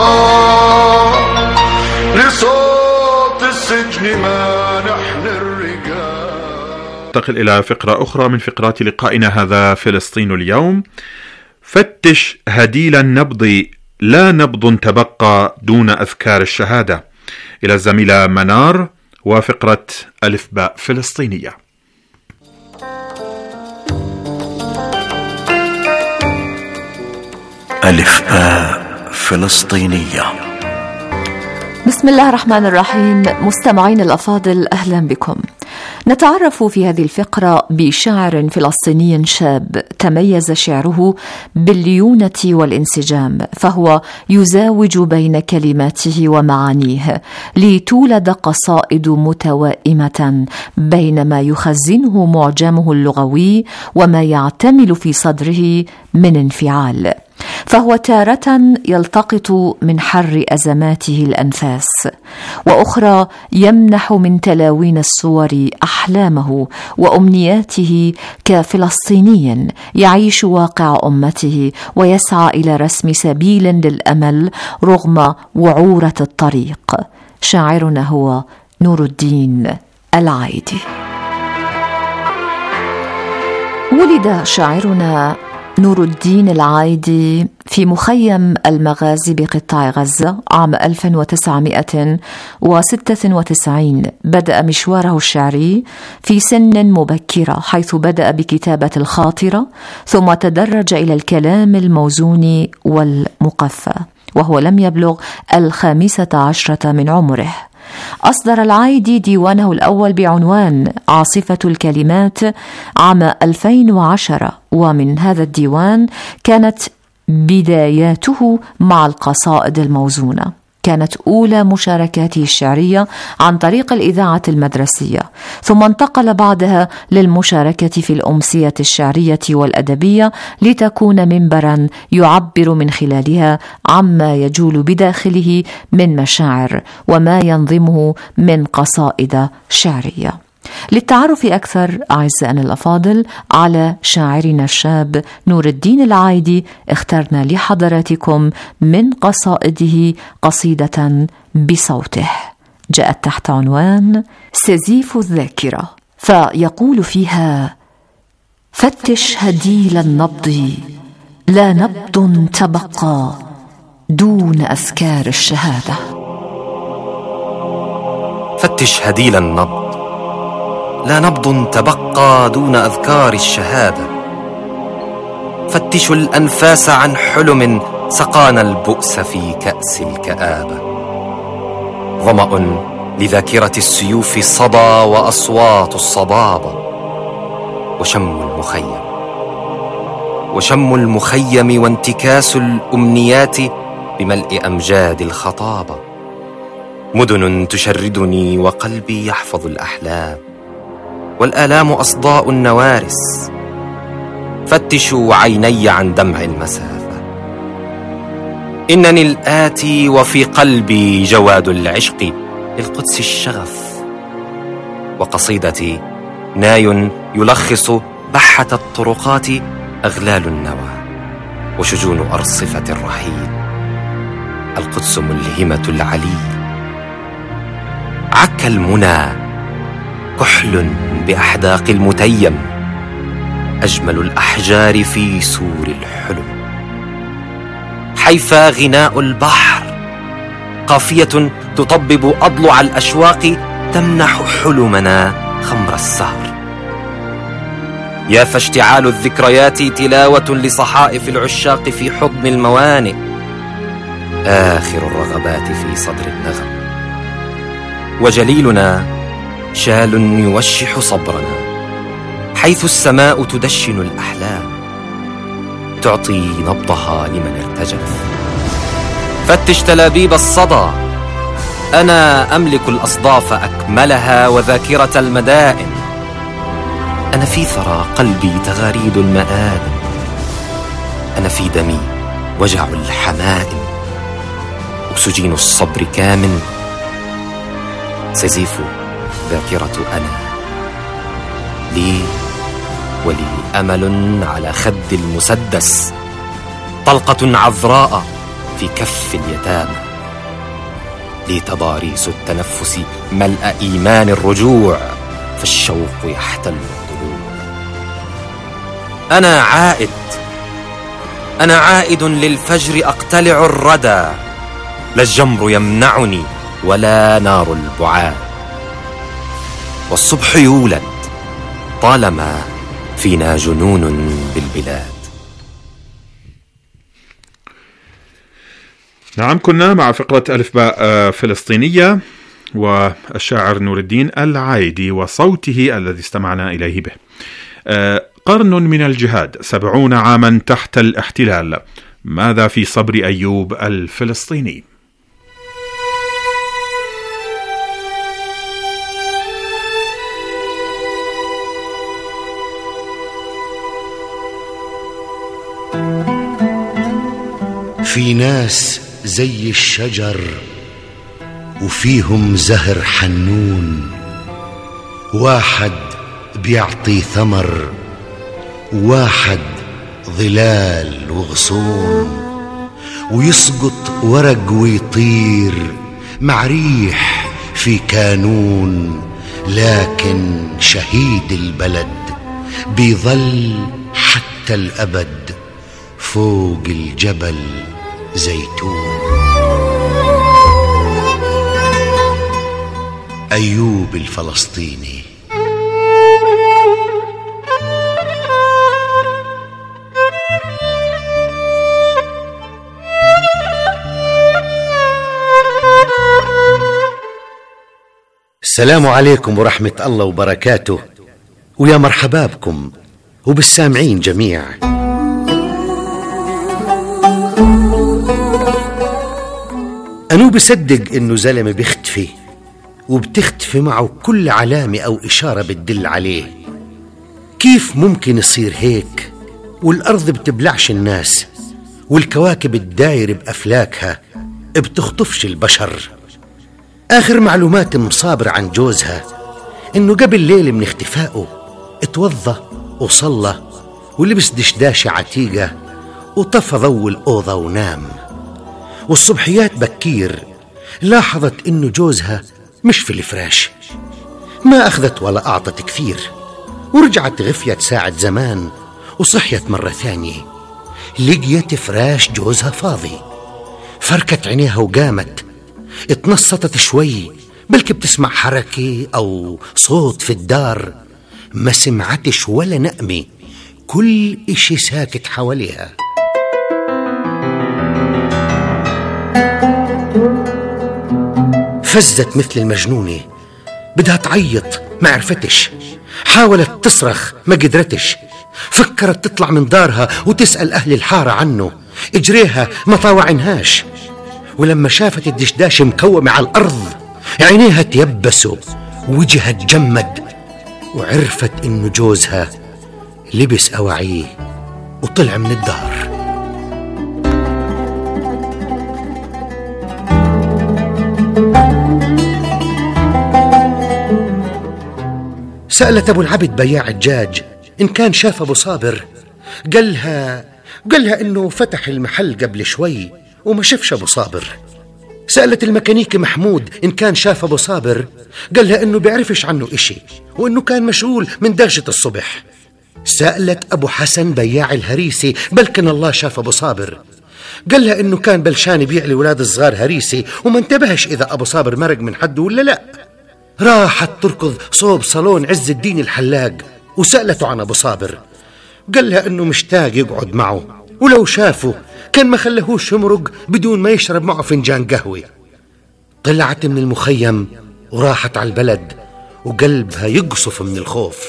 لصوت السجن ما نحن الرجال. ننتقل إلى فقرة أخرى من فقرات لقائنا هذا فلسطين اليوم. فتش هديل النبض، لا نبض تبقى دون أذكار الشهادة، إلى الزميلة منار وفقرة ألف باء فلسطينية. ألف باء فلسطينية. بسم الله الرحمن الرحيم. مستمعين الأفاضل، أهلا بكم. نتعرف في هذه الفقرة بشاعر فلسطيني شاب تميز شعره بالليونة والانسجام، فهو يزاوج بين كلماته ومعانيه لتولد قصائد متوائمة بين ما يخزنه معجمه اللغوي وما يعتمل في صدره من انفعال. فهو تارة يلتقط من حر أزماته الأنفاس، وأخرى يمنح من تلاوين الصور أحلامه وأمنياته كفلسطيني يعيش واقع أمته ويسعى إلى رسم سبيل للأمل رغم وعورة الطريق. شاعرنا هو نور الدين العايدي. ولد شاعرنا نور الدين العايدي في مخيم المغازي بقطاع غزة عام ألف وتسعمائة وستة وتسعين. بدأ مشواره الشعري في سن مبكرة، حيث بدأ بكتابة الخاطرة ثم تدرج إلى الكلام الموزون والمقفى، وهو لم يبلغ الخامسة عشرة من عمره. أصدر العايدي ديوانه الأول بعنوان عاصفة الكلمات عام ألفين وعشرة، ومن هذا الديوان كانت بداياته مع القصائد الموزونة. كانت أولى مشاركاته الشعرية عن طريق الإذاعة المدرسية، ثم انتقل بعدها للمشاركة في الأمسية الشعرية والأدبية لتكون منبرا يعبر من خلالها عما يجول بداخله من مشاعر وما ينظمه من قصائد شعرية. للتعرف أكثر أعزائنا الأفاضل على شاعرنا الشاب نور الدين العايدي، اخترنا لحضراتكم من قصائده قصيدة بصوته جاءت تحت عنوان سزيف الذاكرة، فيقول فيها: فتش هديل النبض، لا نبض تبقى دون أذكار الشهادة. فتش هديل النبض، لا نبض تبقى دون أذكار الشهادة. فتشوا الأنفاس عن حلم سقانا البؤس في كأس الكآبة. ظمأ لذاكرة السيوف صدى وأصوات الصبابة، وشم المخيم وشم المخيم وانتكاس الأمنيات بملء أمجاد الخطابة. مدن تشردني وقلبي يحفظ الأحلام، والآلام أصداء النوارس. فتشوا عيني عن دمع المسافة، إنني الآتي وفي قلبي جواد العشق للقدس الشغف. وقصيدتي ناي يلخص بحة الطرقات أغلال النوى وشجون أرصفة الرحيل. القدس ملهمة العليل، عك المنى كحل بأحداق المتيم، أجمل الأحجار في سور الحلم. حيفا غناء البحر، قافية تطبب أضلع الأشواق، تمنح حلمنا خمر السهر. يا فاشتعال الذكريات تلاوة لصحائف العشاق في حضن الموانئ، آخر الرغبات في صدر النغم. وجليلنا شال يوشح صبرنا، حيث السماء تدشن الأحلام، تعطي نبضها لمن ارتجف. فتش تلابيب الصدى، أنا أملك الأصداف أكملها وذاكرة المدائن. أنا في ثرى قلبي تغاريد المآلم، أنا في دمي وجع الحمائم. أكسجين الصبر كامن، سيزيف ذاكرة أنا. لي ولي أمل على خد المسدس، طلقة عذراء في كف اليتامى. لي تضاريس التنفس ملء إيمان الرجوع، فالشوق يحتل القلوب. أنا عائد، أنا عائد للفجر أقتلع الردى، لا الجمر يمنعني ولا نار البعاد. والصبح يولد طالما فينا جنون بالبلاد. نعم، كنا مع فقرة ألف باء فلسطينية والشاعر نور الدين العايدي وصوته الذي استمعنا إليه به. قرن من الجهاد، سبعون عاما تحت الاحتلال، ماذا في صبر أيوب الفلسطيني؟ في ناس زي الشجر وفيهم زهر حنون، واحد بيعطي ثمر واحد ظلال وغصون، ويسقط ورق ويطير مع ريح في كانون. لكن شهيد البلد بيظل حتى الأبد فوق الجبل زيتون. أيوب الفلسطيني. السلام عليكم ورحمة الله وبركاته، ويا مرحبا بكم وبالسامعين جميع. أنو بصدق إنه زلمة بيختفي وبتختفي معه كل علامة أو إشارة بتدل عليه. كيف ممكن يصير هيك والأرض بتبلعش الناس والكواكب الداير بأفلاكها بتخطفش البشر؟ آخر معلومات مصابر عن جوزها إنه قبل ليلة من اختفائه اتوضى وصلى ولبس دشداشة عتيقة وطفى ضوء الأوضة ونام. والصبحيات بكير لاحظت إنه جوزها مش في الفراش، ما أخذت ولا أعطت كثير، ورجعت غفيت ساعة زمان وصحيت مرة ثانية لقيت فراش جوزها فاضي. فركت عينيها وقامت، اتنصتت شوي بلكي بتسمع حركة أو صوت في الدار، ما سمعتش ولا نقمة، كل إشي ساكت حواليها. فزت مثل المجنونة، بدها تعيط ما عرفتش، حاولت تصرخ ما قدرتش، فكرت تطلع من دارها وتسأل أهل الحارة عنه، إجريها ما طاوعنهاش. ولما شافت الدشداش مكومة على الأرض عينيها تيبسوا ووجهها تجمد، وعرفت إنه جوزها لبس أواعيه وطلع من الدار. سألت أبو العبد بياع الدجاج إن كان شاف أبو صابر. قالها قالها إنه فتح المحل قبل شوي وما شافش أبو صابر. سألت الميكانيكي محمود إن كان شاف أبو صابر. قالها إنه بيعرفش عنه إشي وإنه كان مشغول من داشة الصبح. سألت أبو حسن بياع الهريسي بلكن الله شاف أبو صابر. قالها إنه كان بلشان يبيع لولاد الصغار هريسي وما انتبهش إذا أبو صابر مرق من حده ولا لا. راحت تركض صوب صالون عز الدين الحلاق وسألته عن أبو صابر. قالها إنه مشتاق يقعد معه ولو شافه كان ما خلهوش يمرق بدون ما يشرب معه فنجان قهوة. طلعت من المخيم وراحت على البلد وقلبها يقصف من الخوف.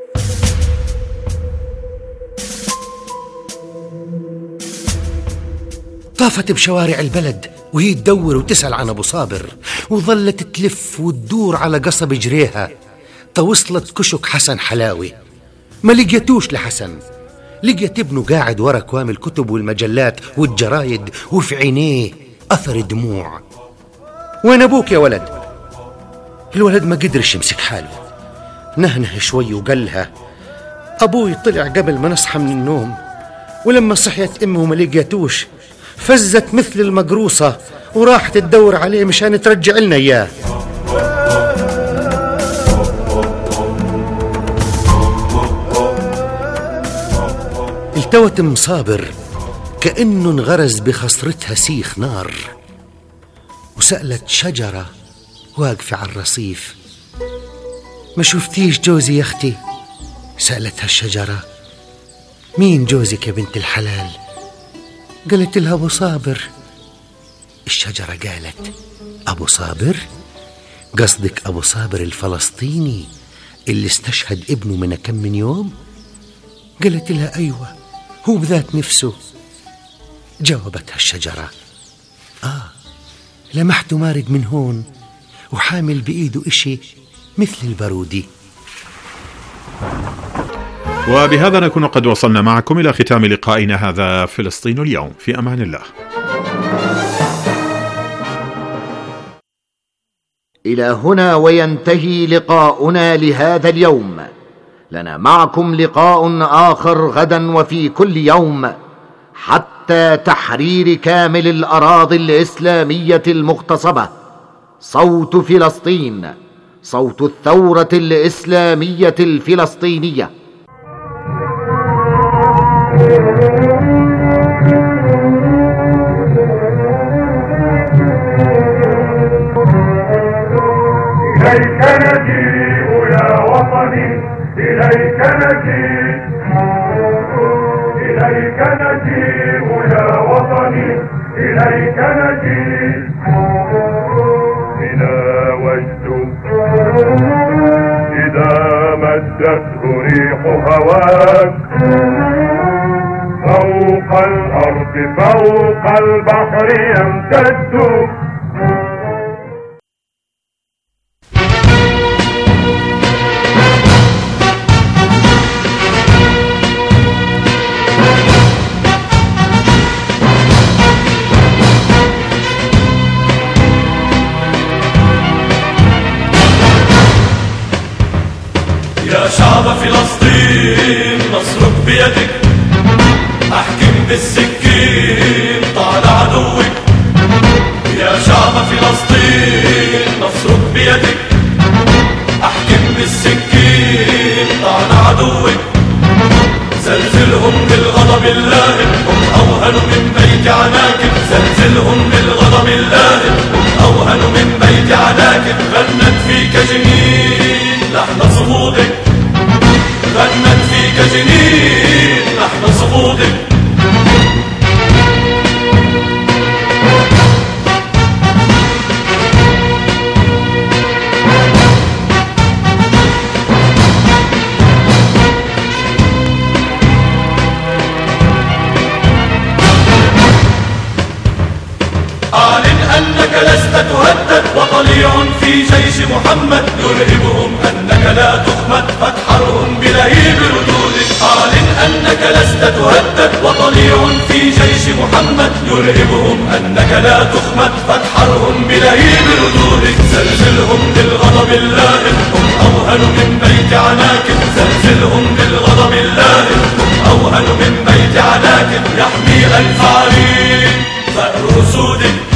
طافت بشوارع البلد وهي تدور وتسأل عن أبو صابر، وظلت تلف وتدور على قصب جريها توصلت كشك حسن حلاوي. ما لقيتوش لحسن، لقيت ابنه قاعد ورا كوام الكتب والمجلات والجرايد وفي عينيه أثر دموع. وين أبوك يا ولد؟ الولد ما قدرش يمسك حاله، نهنه شوي وقالها أبوي طلع قبل ما نصحى من النوم، ولما صحيت أمه ما لقيتوش فزت مثل المقروصة وراحت تدور عليه مشان ترجع لنا إياه. التوت مصابر كأنه انغرز بخصرتها سيخ نار، وسألت شجرة واقفة على الرصيف ما شفتيش جوزي يا أختي؟ سألتها الشجرة مين جوزك يا بنت الحلال؟ قالت لها أبو صابر. الشجرة قالت أبو صابر؟ قصدك أبو صابر الفلسطيني اللي استشهد ابنه من كم من يوم؟ قالت لها أيوة هو بذات نفسه. جاوبتها الشجرة آه لمحته مارق من هون وحامل بإيده إشي مثل البارودي. وبهذا نكون قد وصلنا معكم إلى ختام لقائنا هذا فلسطين اليوم. في أمان الله. إلى هنا وينتهي لقاؤنا لهذا اليوم. لنا معكم لقاء آخر غدا وفي كل يوم حتى تحرير كامل الأراضي الإسلامية المغتصبة. صوت فلسطين، صوت الثورة الإسلامية الفلسطينية. إليك نجيء يا وطني، إليك نجيء، إليك نجيء يا وطني، إليك نجيء. بنا وجد إذا مدته ريح هواك فوق الأرض فوق البحر يمتد. يا شعب فلسطين نصرك بيدك، احكم بالسكين طال عدوك. يا شعب فلسطين نصرك بيدك، احكم بالسكين طال عدوك. زلزلهم بالغضب اللائم هم اوهن من بيت عناكب، زلزلهم بالغضب اللائم هم اوهن من بيت عناكب. غنت فيك جنين لحن صمودك، غنت فيك جنين لحن صمودك. لست تهدد وطليع في جيش محمد يرهبهم أنك لا تخمد فاتحرهم بلهيب ردودك. أعلن أنك لست تهدد وطليع في جيش محمد يرهبهم أنك لا تخمد فاتحرهم بلهيب ردودك. زلزلهم بالغضب اللائم هم أوهن من بيت عناك، زلزلهم بالغضب اللائم هم أوهن من بيت عناك. يحمي ألف عرين ثأر أسودك